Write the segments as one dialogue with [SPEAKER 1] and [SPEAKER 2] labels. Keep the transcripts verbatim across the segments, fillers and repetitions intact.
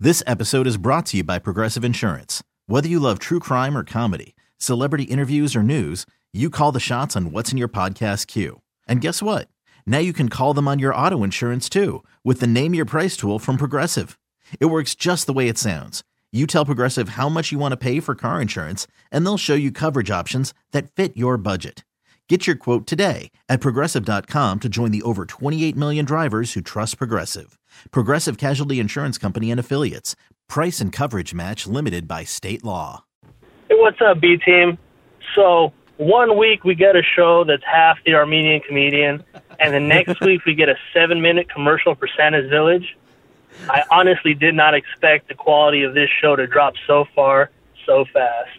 [SPEAKER 1] This episode is brought to you by Progressive Insurance. Whether you love true crime or comedy, celebrity interviews or news, you call the shots on what's in your podcast queue. And guess what? Now you can call them on your auto insurance too with the Name Your Price tool from Progressive. It works just the way it sounds. You tell Progressive how much you want to pay for car insurance, and they'll show you coverage options that fit your budget. Get your quote today at Progressive dot com to join the over twenty-eight million drivers who trust Progressive. Progressive Casualty Insurance Company and Affiliates. Price and coverage match limited by state law.
[SPEAKER 2] Hey, what's up, B-Team? So, one week we get a show that's half the Armenian Comedian, and the next week we get a seven-minute commercial for Santa's Village. I honestly did not expect the quality of this show to drop so far, so fast.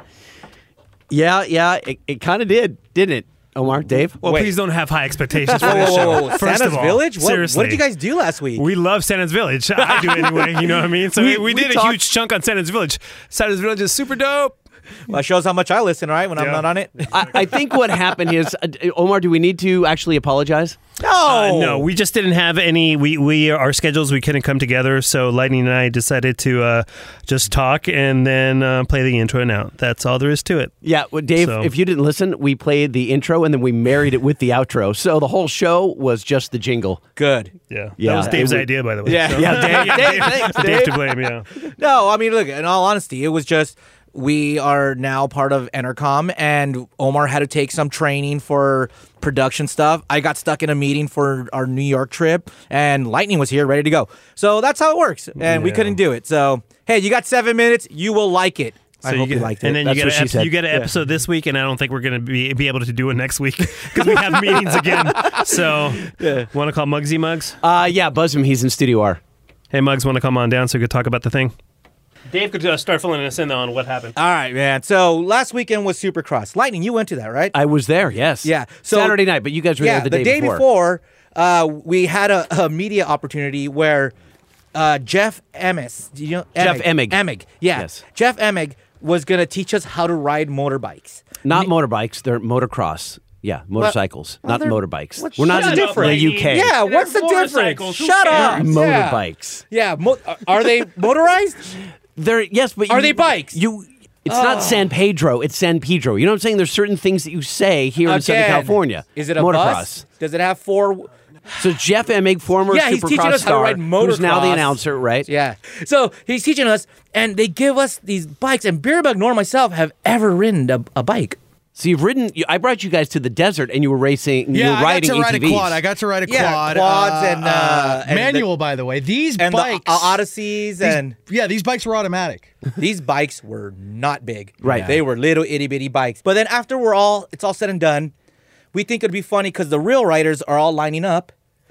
[SPEAKER 3] Yeah, yeah, it, it kind of did, didn't it, Omar, Dave?
[SPEAKER 4] Well,
[SPEAKER 5] Wait.
[SPEAKER 4] please don't have high expectations for
[SPEAKER 5] Whoa,
[SPEAKER 4] this
[SPEAKER 5] whoa,
[SPEAKER 4] show.
[SPEAKER 5] whoa, whoa.
[SPEAKER 4] First
[SPEAKER 5] Santa's
[SPEAKER 4] of all,
[SPEAKER 5] Village? What,
[SPEAKER 4] seriously.
[SPEAKER 5] what did you guys do last week?
[SPEAKER 4] We love Santa's Village. I do anyway, you know what I mean? So
[SPEAKER 3] We-
[SPEAKER 4] we, we
[SPEAKER 3] we
[SPEAKER 4] did
[SPEAKER 3] talked-
[SPEAKER 4] a huge chunk on Santa's Village. Santa's Village is super dope.
[SPEAKER 5] Well, that shows how much I listen, right, when I'm
[SPEAKER 4] Yeah.
[SPEAKER 5] not on it?
[SPEAKER 3] I, I think what happened is, uh, Omar, do we need to actually apologize?
[SPEAKER 5] No!
[SPEAKER 4] Uh, no, we just didn't have any. We, we our schedules, we couldn't come together. So Lightning and I decided to uh, just talk and then uh, play the intro and out. That's all there is to it.
[SPEAKER 3] Yeah, well, Dave,
[SPEAKER 4] So-
[SPEAKER 3] if you didn't listen, we played the intro and then we married it with the outro. So the whole show was just the jingle.
[SPEAKER 5] Good.
[SPEAKER 4] Yeah,
[SPEAKER 3] Yeah,
[SPEAKER 4] that was Dave's
[SPEAKER 3] it would-
[SPEAKER 4] idea, by the way.
[SPEAKER 5] Yeah.
[SPEAKER 4] So-
[SPEAKER 3] Yeah, Dave, Dave, thanks,
[SPEAKER 4] Dave
[SPEAKER 3] Dave.
[SPEAKER 4] to blame. Yeah.
[SPEAKER 5] No, I mean, look, in all honesty, it was just we are now part of Entercom, and Omar had to take some training for production stuff. I got stuck in a meeting for our New York trip, and Lightning was here ready to go. So that's how it works, and we
[SPEAKER 4] Yeah.
[SPEAKER 5] couldn't do it. So, hey, you got seven minutes. You will like it. I
[SPEAKER 4] So
[SPEAKER 5] hope you,
[SPEAKER 4] get,
[SPEAKER 5] liked it.
[SPEAKER 4] and then
[SPEAKER 3] That's
[SPEAKER 4] you
[SPEAKER 3] what
[SPEAKER 4] get,
[SPEAKER 3] she
[SPEAKER 4] an
[SPEAKER 3] said.
[SPEAKER 4] you get an
[SPEAKER 5] Yeah.
[SPEAKER 4] episode this week, and I don't think we're going to be be able to do it next week because we have meetings again. So, want to call Muggsy Muggs?
[SPEAKER 3] Uh, yeah, buzz him. He's in Studio R.
[SPEAKER 4] Hey, Muggs, want to come on down so we could talk about the thing? Dave could uh, start filling us in on what happened.
[SPEAKER 5] All right, man. So last weekend was Supercross. Lightning, you went to that, right?
[SPEAKER 3] I was there, yes.
[SPEAKER 5] Yeah, so-
[SPEAKER 3] Saturday night, but you guys were
[SPEAKER 5] yeah,
[SPEAKER 3] there the, day, before.
[SPEAKER 5] before, uh, we had a, a media opportunity where uh, Jeff Emmis, do you know
[SPEAKER 3] Jeff Emig.
[SPEAKER 5] Emig, yeah,
[SPEAKER 3] Yes.
[SPEAKER 5] Jeff Emig was gonna teach us how to ride motorbikes.
[SPEAKER 3] Not motorbikes, they're motocross. Yeah, motorcycles,
[SPEAKER 5] well,
[SPEAKER 3] not
[SPEAKER 5] they're-
[SPEAKER 3] motorbikes.
[SPEAKER 5] what's-
[SPEAKER 3] We're not
[SPEAKER 5] shut
[SPEAKER 3] in
[SPEAKER 5] up,
[SPEAKER 3] the
[SPEAKER 5] Brady.
[SPEAKER 3] U K.
[SPEAKER 5] Yeah,
[SPEAKER 4] They're
[SPEAKER 5] what's the difference?
[SPEAKER 4] motorcycles. Who
[SPEAKER 5] Shut up.
[SPEAKER 4] cares?
[SPEAKER 5] Yeah.
[SPEAKER 3] Motorbikes.
[SPEAKER 5] Yeah, mo- are they motorized?
[SPEAKER 3] They're yes, but
[SPEAKER 5] Are
[SPEAKER 3] you-
[SPEAKER 5] they bikes?
[SPEAKER 3] You. It's not San Pedro. It's San Pedro. You know what I'm saying? There's certain things that you say here in Southern
[SPEAKER 5] Again,
[SPEAKER 3] California.
[SPEAKER 5] Is it a
[SPEAKER 3] motocross?
[SPEAKER 5] bus? Does it have four?
[SPEAKER 3] So Jeff Emig, former
[SPEAKER 5] Yeah, he's
[SPEAKER 3] Supercross
[SPEAKER 5] teaching us how to
[SPEAKER 3] star,
[SPEAKER 5] ride
[SPEAKER 3] who's now the
[SPEAKER 5] motocross.
[SPEAKER 3] announcer, right?
[SPEAKER 5] Yeah. So he's teaching us, and they give us these bikes. And Beer Bug nor myself have ever ridden a, a bike.
[SPEAKER 3] So you've ridden. You, I brought you guys to the desert, and you were racing. you
[SPEAKER 6] Yeah,
[SPEAKER 3] were
[SPEAKER 6] I got
[SPEAKER 3] riding
[SPEAKER 6] to ride
[SPEAKER 3] A T Vs.
[SPEAKER 6] a quad. I got to ride a
[SPEAKER 5] Yeah,
[SPEAKER 6] quad.
[SPEAKER 5] quads and, uh, and
[SPEAKER 6] manual, by the way. These
[SPEAKER 5] And
[SPEAKER 6] bikes,
[SPEAKER 5] the uh, Odysseys
[SPEAKER 6] these-
[SPEAKER 5] and
[SPEAKER 6] yeah, these bikes were automatic.
[SPEAKER 5] these bikes were not big.
[SPEAKER 3] Right.
[SPEAKER 5] They were little itty bitty bikes. But then after we're all, it's all said and done, we think it'd be funny because the real riders are all lining up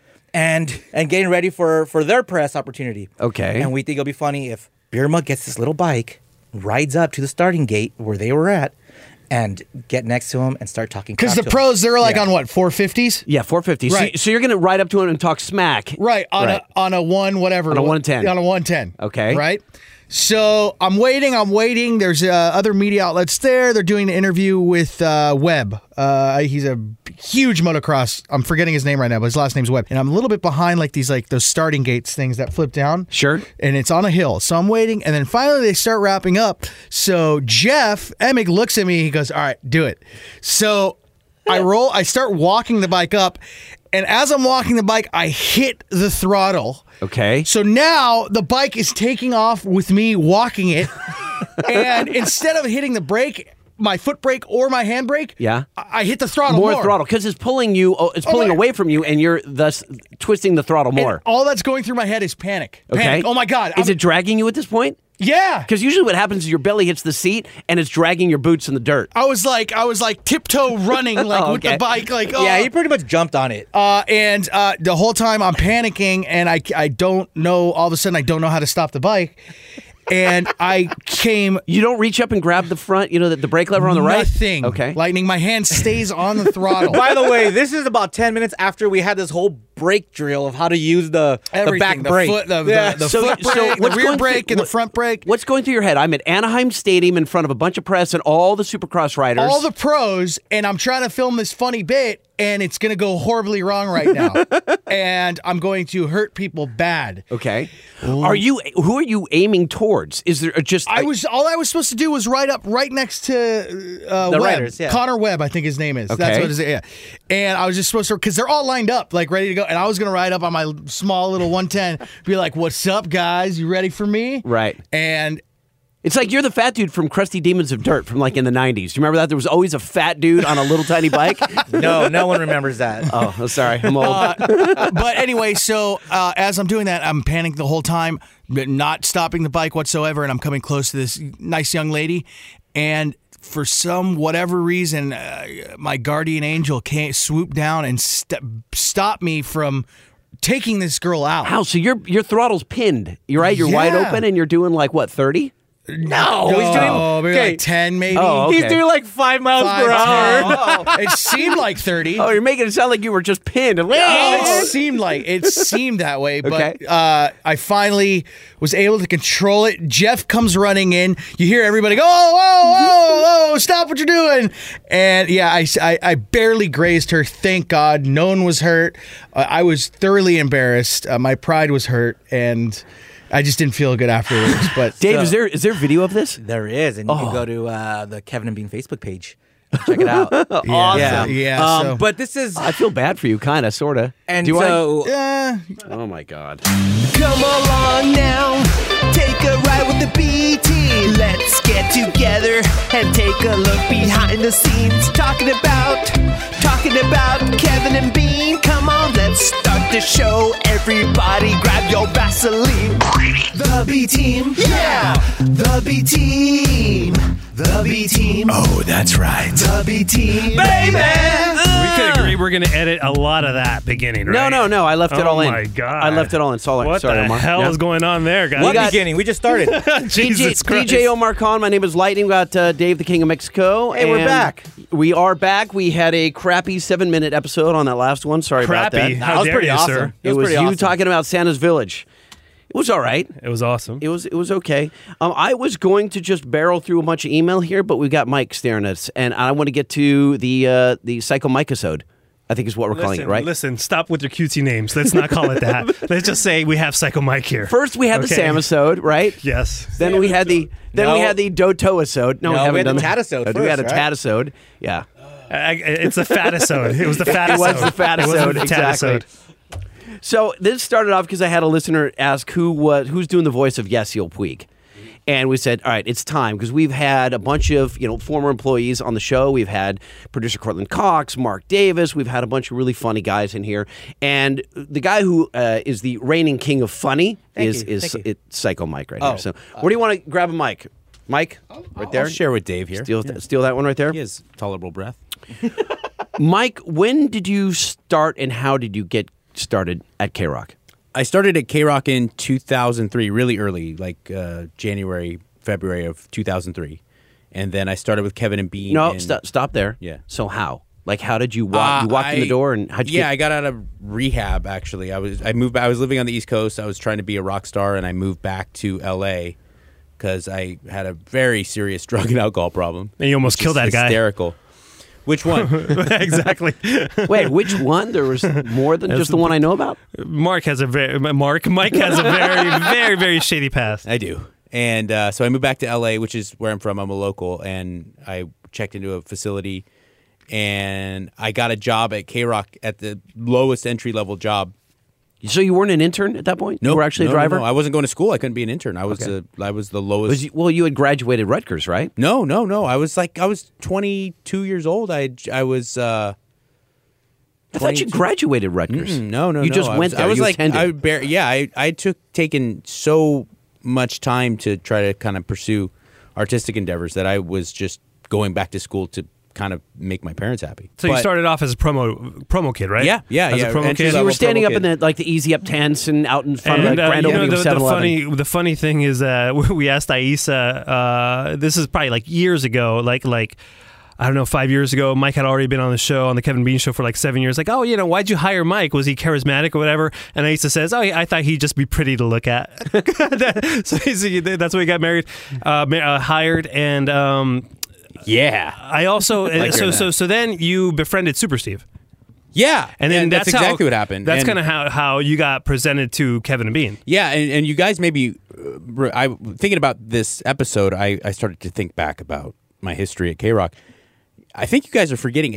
[SPEAKER 5] and and getting ready for, for their press opportunity.
[SPEAKER 3] Okay.
[SPEAKER 5] And we think it'll be funny if Beer Mug gets this little bike, rides up to the starting gate where they were at, and get next to him and start talking.
[SPEAKER 6] Because
[SPEAKER 5] crap
[SPEAKER 6] the
[SPEAKER 5] to him.
[SPEAKER 6] pros, they're like
[SPEAKER 5] Yeah.
[SPEAKER 6] on what, four fifties?
[SPEAKER 3] Yeah, four fifty.
[SPEAKER 6] Right.
[SPEAKER 3] So, so you're going to ride up to him and talk smack.
[SPEAKER 6] Right, on
[SPEAKER 3] Right.
[SPEAKER 6] a on a one whatever.
[SPEAKER 3] On a one ten.
[SPEAKER 6] On a one ten.
[SPEAKER 3] Okay.
[SPEAKER 6] Right? So I'm waiting, I'm waiting. There's uh, other media outlets there. They're doing an interview with uh, Webb. Uh, he's a huge motocross. I'm forgetting his name right now, but his last name's Webb. And I'm a little bit behind like these like those starting gates things that flip down.
[SPEAKER 3] Sure.
[SPEAKER 6] And it's on a hill. So I'm waiting. And then finally they start wrapping up. So Jeff Emig looks at me. He goes, all right, do it. So I roll, I start walking the bike up. And as I'm walking the bike, I hit the throttle.
[SPEAKER 3] Okay.
[SPEAKER 6] So now the bike is taking off with me walking it. And instead of hitting the brake, my foot brake or my hand brake,
[SPEAKER 3] Yeah.
[SPEAKER 6] I, I hit the throttle
[SPEAKER 3] More,
[SPEAKER 6] more.
[SPEAKER 3] throttle because it's pulling you. Oh, it's pulling
[SPEAKER 6] my-
[SPEAKER 3] away from you, and you're thus twisting the throttle
[SPEAKER 6] And
[SPEAKER 3] more.
[SPEAKER 6] all that's going through my head is panic.
[SPEAKER 3] Okay.
[SPEAKER 6] Panic. Oh my God.
[SPEAKER 3] Is
[SPEAKER 6] I'm-
[SPEAKER 3] it dragging you at this point?
[SPEAKER 6] Yeah.
[SPEAKER 3] Because usually what happens is your belly hits the seat and it's dragging your boots in the dirt.
[SPEAKER 6] I was like, I was like tiptoe running like
[SPEAKER 3] Oh,
[SPEAKER 6] with
[SPEAKER 3] okay.
[SPEAKER 6] the bike, like oh.
[SPEAKER 5] Yeah, he pretty much jumped on it.
[SPEAKER 6] Uh, and uh, the whole time I'm panicking, and I I don't know. All of a sudden, I don't know how to stop the bike, and I came.
[SPEAKER 3] You don't reach up and grab the front, you know, the, the brake lever on the right?
[SPEAKER 6] Nothing.
[SPEAKER 3] Okay.
[SPEAKER 6] Lightning. My hand stays on the throttle.
[SPEAKER 5] By the way, this is about ten minutes after we had this whole brake drill of how to use the, the back
[SPEAKER 6] Everything, the
[SPEAKER 5] brake.
[SPEAKER 6] foot, the,
[SPEAKER 5] Yeah.
[SPEAKER 6] the, the
[SPEAKER 3] So-
[SPEAKER 6] foot
[SPEAKER 3] so
[SPEAKER 6] brake, the
[SPEAKER 3] what's
[SPEAKER 6] rear
[SPEAKER 3] going
[SPEAKER 6] brake,
[SPEAKER 3] through-
[SPEAKER 6] and the
[SPEAKER 3] what-
[SPEAKER 6] front brake.
[SPEAKER 3] What's going through your head? I'm at Anaheim Stadium in front of a bunch of press and all the Supercross riders.
[SPEAKER 6] All the pros, and I'm trying to film this funny bit, and it's going to go horribly wrong right now. And I'm going to hurt people bad.
[SPEAKER 3] Okay. Are you? Who are you aiming towards? Is there just?
[SPEAKER 6] I was all I was supposed to do was ride up right next to uh,
[SPEAKER 5] The
[SPEAKER 6] Webb.
[SPEAKER 5] riders, yeah.
[SPEAKER 6] Connor Webb, I think his name is. That's
[SPEAKER 3] Okay.
[SPEAKER 6] what it is. Yeah. And I was just supposed to, because they're all lined up, like ready to go. And I was gonna ride up on my small little one ten, be like, "What's up, guys? You ready for me?"
[SPEAKER 3] Right.
[SPEAKER 6] And
[SPEAKER 3] It's like you're the fat dude from Crusty Demons of Dirt from like in the nineties. Do you remember that? There was always a fat dude on a little tiny bike.
[SPEAKER 5] No, no one remembers that.
[SPEAKER 3] Oh, I'm sorry. I'm old.
[SPEAKER 6] but anyway, so uh, as I'm doing that, I'm panicking the whole time, but not stopping the bike whatsoever, and I'm coming close to this nice young lady, and for some whatever reason, uh, my guardian angel came swooped down and st- stopped me from taking this girl out.
[SPEAKER 3] How? So your your throttle's pinned. You're right. You're wide
[SPEAKER 6] Yeah.
[SPEAKER 3] open, and you're doing like what thirty?
[SPEAKER 5] No,
[SPEAKER 6] Oh,
[SPEAKER 5] he's doing
[SPEAKER 6] maybe
[SPEAKER 5] okay.
[SPEAKER 6] like ten, maybe.
[SPEAKER 3] Oh,
[SPEAKER 5] He's
[SPEAKER 3] okay.
[SPEAKER 5] doing like five miles
[SPEAKER 6] Five,
[SPEAKER 5] per hour.
[SPEAKER 6] ten. It seemed like thirty.
[SPEAKER 3] Oh, you're making it sound like you were just pinned.
[SPEAKER 6] Oh, it seemed like it seemed that way, but
[SPEAKER 3] Okay.
[SPEAKER 6] uh, I finally was able to control it. Jeff comes running in. You hear everybody go, "Oh, oh, oh, oh! Stop what you're doing!" And yeah, I, I, I barely grazed her. Thank God, no one was hurt. Uh, I was thoroughly embarrassed. Uh, my pride was hurt, and I just didn't feel good afterwards. But
[SPEAKER 3] Dave,
[SPEAKER 6] uh,
[SPEAKER 3] is there is there video of this?
[SPEAKER 5] There is, and you
[SPEAKER 3] Oh.
[SPEAKER 5] can go to uh, the Kevin and Bean Facebook page. Check it out.
[SPEAKER 3] Awesome.
[SPEAKER 5] Yeah,
[SPEAKER 6] Yeah,
[SPEAKER 5] Um,
[SPEAKER 6] so-
[SPEAKER 5] but this is
[SPEAKER 3] I feel bad for you, kind of, sort of.
[SPEAKER 5] and
[SPEAKER 3] Do
[SPEAKER 5] so
[SPEAKER 6] uh,
[SPEAKER 3] I? Oh my God.
[SPEAKER 7] Come along now, take a ride with the B T. Let's get together and take a look behind the scenes. Talking about, talking about Kevin and Bean. Come on, let's start the show. Everybody grab your Vaseline. The B Team, yeah. The B Team, the B Team.
[SPEAKER 8] Oh, that's right.
[SPEAKER 7] The B Team,
[SPEAKER 4] We
[SPEAKER 7] baby.
[SPEAKER 4] could agree we're going to edit a lot of that beginning, right?
[SPEAKER 3] No, no, no. I left it
[SPEAKER 4] Oh
[SPEAKER 3] all in.
[SPEAKER 4] my God.
[SPEAKER 3] I left it all in. Sorry,
[SPEAKER 4] What
[SPEAKER 3] sorry,
[SPEAKER 4] the
[SPEAKER 3] Omar.
[SPEAKER 4] hell
[SPEAKER 3] Yeah.
[SPEAKER 4] is going on there, guys?
[SPEAKER 5] what
[SPEAKER 3] got-
[SPEAKER 5] beginning? We just started.
[SPEAKER 4] Jesus
[SPEAKER 3] D J,
[SPEAKER 4] Christ.
[SPEAKER 3] D J Omar Khan. My name is Lightning. We got uh, Dave, the King of Mexico.
[SPEAKER 5] Hey, we're
[SPEAKER 3] and
[SPEAKER 5] back.
[SPEAKER 3] We are back. We had a crappy seven-minute episode on that last one. Sorry
[SPEAKER 4] Crappy.
[SPEAKER 3] about that.
[SPEAKER 4] How
[SPEAKER 5] That was
[SPEAKER 4] dare
[SPEAKER 5] pretty
[SPEAKER 4] you,
[SPEAKER 5] awesome.
[SPEAKER 4] sir?
[SPEAKER 3] It was
[SPEAKER 5] pretty
[SPEAKER 3] you
[SPEAKER 5] awesome.
[SPEAKER 3] talking about Santa's Village. It was all right.
[SPEAKER 4] It was awesome.
[SPEAKER 3] It was it was okay. Um, I was going to just barrel through a bunch of email here, but we got Mike staring at us, and I want to get to the uh, the Psycho Mike-isode, I think is what we're calling
[SPEAKER 4] Listen,
[SPEAKER 3] it, right?
[SPEAKER 4] listen, stop with your cutesy names. Let's not call it that. Let's just say we have Psycho Mike here.
[SPEAKER 3] First we had the
[SPEAKER 4] Okay.
[SPEAKER 3] Samusode, right?
[SPEAKER 4] Yes.
[SPEAKER 3] Then we had the then we
[SPEAKER 5] No.
[SPEAKER 3] had the Dotoisode. No, we
[SPEAKER 5] No, we
[SPEAKER 3] haven't
[SPEAKER 5] had
[SPEAKER 3] done
[SPEAKER 5] the
[SPEAKER 3] that.
[SPEAKER 5] Tatisode
[SPEAKER 3] Uh, We had a
[SPEAKER 5] first, right?
[SPEAKER 3] Tatisode. Yeah.
[SPEAKER 4] I, I- it's the fatisode. It was the fatisode.
[SPEAKER 3] It was the
[SPEAKER 4] It
[SPEAKER 3] fatisode,
[SPEAKER 4] wasn't the
[SPEAKER 3] exactly.
[SPEAKER 4] tatisode.
[SPEAKER 3] So this started off because I had a listener ask who was who's doing the voice of Yasiel Puig. And we said, all right, it's time because we've had a bunch of you know former employees on the show. We've had producer Cortland Cox, Mark Davis. We've had a bunch of really funny guys in here. And the guy who uh, is the reigning king of funny
[SPEAKER 5] Thank
[SPEAKER 3] is
[SPEAKER 5] you,
[SPEAKER 3] is
[SPEAKER 5] thank you.
[SPEAKER 3] it, Psycho Mike right
[SPEAKER 5] Oh,
[SPEAKER 3] here. So where do you want to grab a mic? Mike, right there.
[SPEAKER 8] I'll share with Dave here.
[SPEAKER 3] Steal, th- steal that one right there.
[SPEAKER 8] He has tolerable breath.
[SPEAKER 3] Mike, when did you start and how did you get started at K-Rock?
[SPEAKER 8] I started at K-Rock in two thousand three, really early, like uh, January, February of two thousand three. And then I started with Kevin and Bean.
[SPEAKER 3] No,
[SPEAKER 8] in-
[SPEAKER 3] stop, stop there.
[SPEAKER 8] Yeah.
[SPEAKER 3] So how? Like, how did you walk?
[SPEAKER 8] Uh,
[SPEAKER 3] you walked in the
[SPEAKER 8] I-
[SPEAKER 3] door, and how'd you
[SPEAKER 8] yeah,
[SPEAKER 3] get?
[SPEAKER 8] I got out of rehab. Actually, I was I moved. I was living on the East Coast. I was trying to be a rock star, and I moved back to L A because I had a very serious drug and alcohol problem.
[SPEAKER 4] And you almost
[SPEAKER 8] which
[SPEAKER 4] killed
[SPEAKER 8] is
[SPEAKER 4] that guy.
[SPEAKER 8] Hysterical. Which one?
[SPEAKER 4] Exactly.
[SPEAKER 3] Wait, which one? There was more than just the one I know about.
[SPEAKER 4] Mark has a very Mark. Mike has a very, very, very shady past.
[SPEAKER 8] I do. And uh, so I moved back to L A, which is where I'm from. I'm a local, and I checked into a facility, and I got a job at K-Rock at the lowest entry level job.
[SPEAKER 3] So you weren't an intern at that point?
[SPEAKER 8] No,
[SPEAKER 3] you were actually
[SPEAKER 8] no,
[SPEAKER 3] a driver.
[SPEAKER 8] No, no. I wasn't going to school. I couldn't be an intern. I was
[SPEAKER 3] Okay.
[SPEAKER 8] a, I was the lowest.
[SPEAKER 3] Was you, well, you had graduated Rutgers, right?
[SPEAKER 8] no, no, no. I was like I was twenty-two years old. I I was. Uh,
[SPEAKER 3] I thought you
[SPEAKER 8] twenty-two.
[SPEAKER 3] graduated Rutgers.
[SPEAKER 8] Mm, no, no,
[SPEAKER 3] You
[SPEAKER 8] no.
[SPEAKER 3] just
[SPEAKER 8] I
[SPEAKER 3] went
[SPEAKER 8] was,
[SPEAKER 3] there.
[SPEAKER 8] I was
[SPEAKER 3] you
[SPEAKER 8] like,
[SPEAKER 3] attended.
[SPEAKER 8] I bar- yeah, I, I took taken so much time to try to kind of pursue artistic endeavors that I was just going back to school to kind of make my parents happy.
[SPEAKER 4] So you
[SPEAKER 8] But-
[SPEAKER 4] started off as a promo promo kid, right?
[SPEAKER 8] Yeah, yeah,
[SPEAKER 4] as
[SPEAKER 8] yeah.
[SPEAKER 4] a promo
[SPEAKER 8] Entry
[SPEAKER 4] kid.
[SPEAKER 3] So you were
[SPEAKER 8] level
[SPEAKER 3] standing
[SPEAKER 8] promo
[SPEAKER 3] up in
[SPEAKER 8] kid.
[SPEAKER 3] the like the easy up tents and out in front of
[SPEAKER 4] And
[SPEAKER 3] the
[SPEAKER 4] uh,
[SPEAKER 3] grand
[SPEAKER 4] you know,
[SPEAKER 3] opening
[SPEAKER 4] the,
[SPEAKER 3] of
[SPEAKER 4] the
[SPEAKER 3] seven eleven.
[SPEAKER 4] funny, the funny thing is, uh, we asked Aisa. Uh, this is probably like years ago. Like, like I don't know, five years ago, Mike had already been on the show, on the Kevin Bean Show for like seven years. Like, oh, you know, why'd you hire Mike? Was he charismatic or whatever? And Asa says, oh, I thought he'd just be pretty to look at. So that's why he got married, uh, uh, hired, and um,
[SPEAKER 8] yeah.
[SPEAKER 4] I also
[SPEAKER 8] Like
[SPEAKER 4] so
[SPEAKER 8] hearing
[SPEAKER 4] so
[SPEAKER 8] that.
[SPEAKER 4] so then you befriended Super Steve.
[SPEAKER 8] Yeah,
[SPEAKER 4] And then
[SPEAKER 8] that's,
[SPEAKER 4] that's,
[SPEAKER 8] exactly
[SPEAKER 4] how,
[SPEAKER 8] what happened.
[SPEAKER 4] That's
[SPEAKER 8] And-
[SPEAKER 4] kind of how, how you got presented to Kevin and Bean.
[SPEAKER 8] Yeah, and, and you guys maybe, uh, re- I thinking about this episode, I, I started to think back about my history at K-Rock. I think you guys are forgetting a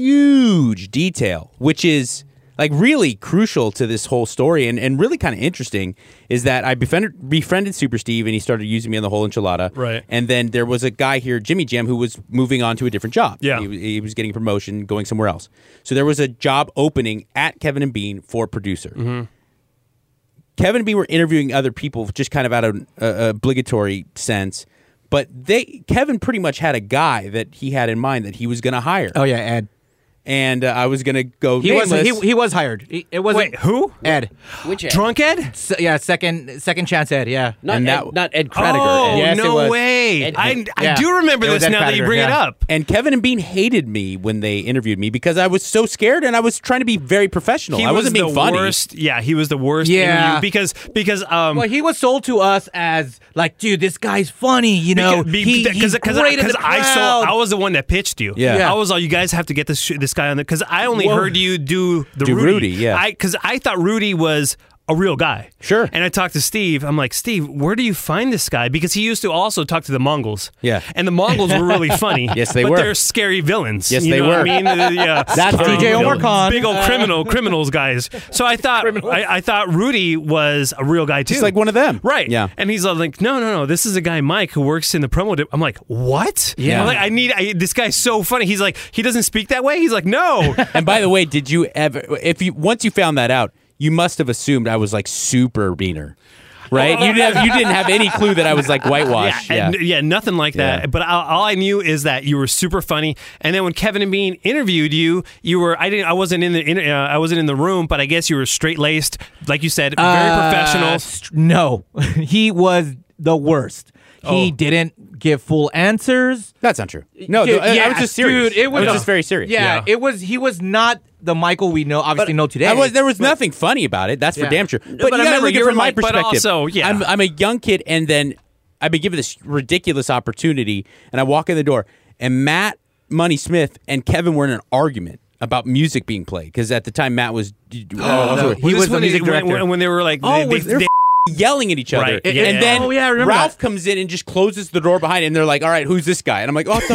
[SPEAKER 8] huge detail, which is like really crucial to this whole story and, and really kind of interesting, is that I befriended, befriended Super Steve and he started using me on the whole enchilada.
[SPEAKER 4] Right.
[SPEAKER 8] And then there was a guy here, Jimmy Jam, who was moving on to a different job.
[SPEAKER 4] Yeah.
[SPEAKER 8] He, he was getting promotion, going somewhere else. So there was a job opening at Kevin and Bean for producer.
[SPEAKER 4] Mm-hmm.
[SPEAKER 8] Kevin and Bean were interviewing other people just kind of out of an uh, obligatory sense. But they Kevin pretty much had a guy that he had in mind that he was going to hire.
[SPEAKER 5] Oh yeah, Ed.
[SPEAKER 8] And uh, I was going to go
[SPEAKER 5] He was
[SPEAKER 8] nameless.
[SPEAKER 5] he, he was hired. He- It wasn't
[SPEAKER 4] Wait, who?
[SPEAKER 5] Ed.
[SPEAKER 3] Which Ed?
[SPEAKER 4] Drunk Ed?
[SPEAKER 5] Se- yeah, second second chance Ed. Yeah.
[SPEAKER 3] Not,
[SPEAKER 8] And
[SPEAKER 3] Ed,
[SPEAKER 8] that-
[SPEAKER 3] not Ed Crediger.
[SPEAKER 4] Oh,
[SPEAKER 3] Ed.
[SPEAKER 5] Yes, it
[SPEAKER 4] no
[SPEAKER 5] was.
[SPEAKER 4] way.
[SPEAKER 3] Ed-
[SPEAKER 4] I, I
[SPEAKER 5] yeah.
[SPEAKER 4] do remember
[SPEAKER 5] It was
[SPEAKER 4] this
[SPEAKER 5] Ed
[SPEAKER 4] now that you
[SPEAKER 5] Crediger,
[SPEAKER 4] bring it
[SPEAKER 5] yeah.
[SPEAKER 4] up.
[SPEAKER 8] And Kevin and Bean hated me when they interviewed me because I was so scared and I was trying to be very professional.
[SPEAKER 4] He
[SPEAKER 8] I
[SPEAKER 4] was
[SPEAKER 8] wasn't being
[SPEAKER 4] the
[SPEAKER 8] funny.
[SPEAKER 4] worst. Yeah, he was the worst
[SPEAKER 5] Yeah.
[SPEAKER 4] interview because because um
[SPEAKER 5] Well, he was sold to us as like, dude, this guy's funny. You know,
[SPEAKER 4] Because,
[SPEAKER 5] he,
[SPEAKER 4] because,
[SPEAKER 5] he's
[SPEAKER 4] because,
[SPEAKER 5] great in the
[SPEAKER 4] I saw,
[SPEAKER 5] crowd.
[SPEAKER 4] I was the one that pitched you.
[SPEAKER 8] Yeah.
[SPEAKER 5] Yeah.
[SPEAKER 4] I was all, you guys have to get this sh- this guy on there because I only
[SPEAKER 5] Whoa.
[SPEAKER 4] heard you do the
[SPEAKER 8] Do
[SPEAKER 4] Rudy.
[SPEAKER 8] Rudy, yeah.
[SPEAKER 4] I because I thought Rudy was a real guy.
[SPEAKER 8] Sure.
[SPEAKER 4] And I talked to Steve. I'm like, Steve, where do you find this guy? Because he used to also talk to the Mongols.
[SPEAKER 8] Yeah.
[SPEAKER 4] And the Mongols were really funny.
[SPEAKER 8] Yes, they
[SPEAKER 4] but
[SPEAKER 8] were.
[SPEAKER 4] they're scary villains.
[SPEAKER 8] Yes,
[SPEAKER 4] you
[SPEAKER 8] they
[SPEAKER 4] know
[SPEAKER 8] were.
[SPEAKER 4] What I mean, Uh, yeah.
[SPEAKER 5] That's
[SPEAKER 4] Scary
[SPEAKER 5] D J Omar
[SPEAKER 4] villains.
[SPEAKER 5] Khan.
[SPEAKER 4] Big old criminal criminals guys. So I thought I, I thought Rudy was a real guy too.
[SPEAKER 8] Just like one of them.
[SPEAKER 4] Right.
[SPEAKER 8] Yeah.
[SPEAKER 4] And he's like, no, no, no. This is a guy, Mike, who works in the promo. Di-. I'm like, what?
[SPEAKER 8] Yeah.
[SPEAKER 4] I'm like, I need. I, this guy's so funny. He's like, he doesn't speak that way. He's like, no.
[SPEAKER 8] And by the way, did you ever, if you, once you found that out, you must have assumed I was like super beaner. Right? You didn't have, you didn't have any clue that I was like whitewashed.
[SPEAKER 4] Yeah,
[SPEAKER 8] Yeah.
[SPEAKER 4] and- yeah, nothing like that.
[SPEAKER 8] Yeah.
[SPEAKER 4] But all, all I knew is that you were super funny. And then when Kevin and Bean interviewed you, you were. I didn't. I wasn't in the. In, uh, I wasn't in the room, but I guess you were straight laced, like you said, very
[SPEAKER 5] Uh,
[SPEAKER 4] professional.
[SPEAKER 5] st- No, he was the worst. He
[SPEAKER 4] Oh.
[SPEAKER 5] didn't give full answers.
[SPEAKER 8] That's not true. No,
[SPEAKER 5] Dude,
[SPEAKER 8] I, I
[SPEAKER 5] yeah,
[SPEAKER 8] was just serious.
[SPEAKER 5] Dude, it was,
[SPEAKER 8] I was just very serious.
[SPEAKER 5] Yeah,
[SPEAKER 4] Yeah.
[SPEAKER 5] it was. He was not the Michael we know, obviously know today.
[SPEAKER 8] I was, there was nothing funny about it. That's for
[SPEAKER 5] Yeah.
[SPEAKER 8] damn sure. But,
[SPEAKER 4] but
[SPEAKER 8] you
[SPEAKER 4] I
[SPEAKER 8] gotta
[SPEAKER 4] remember
[SPEAKER 8] look
[SPEAKER 4] you
[SPEAKER 8] at it
[SPEAKER 4] were
[SPEAKER 8] from my
[SPEAKER 4] like- but
[SPEAKER 8] perspective.
[SPEAKER 4] also, yeah.
[SPEAKER 8] I'm, I'm a young kid, and then I've been given this ridiculous opportunity, and I walk in the door, and Matt Money Smith and Kevin were in an argument about music being played because at the time Matt was. Oh,
[SPEAKER 5] no.
[SPEAKER 8] he
[SPEAKER 5] He was
[SPEAKER 8] was
[SPEAKER 5] the
[SPEAKER 8] when
[SPEAKER 5] music
[SPEAKER 8] he-
[SPEAKER 5] director.
[SPEAKER 4] When, when they were like,
[SPEAKER 8] Oh,
[SPEAKER 4] they,
[SPEAKER 8] was
[SPEAKER 4] they,
[SPEAKER 8] there
[SPEAKER 4] they-
[SPEAKER 8] yelling at each other.
[SPEAKER 4] Right,
[SPEAKER 8] And,
[SPEAKER 4] yeah.
[SPEAKER 8] and then
[SPEAKER 5] Oh, yeah, I remember
[SPEAKER 8] Ralph
[SPEAKER 5] that.
[SPEAKER 8] comes in and just closes the door behind him. And they're like, all right, who's this guy? And I'm like, oh, what the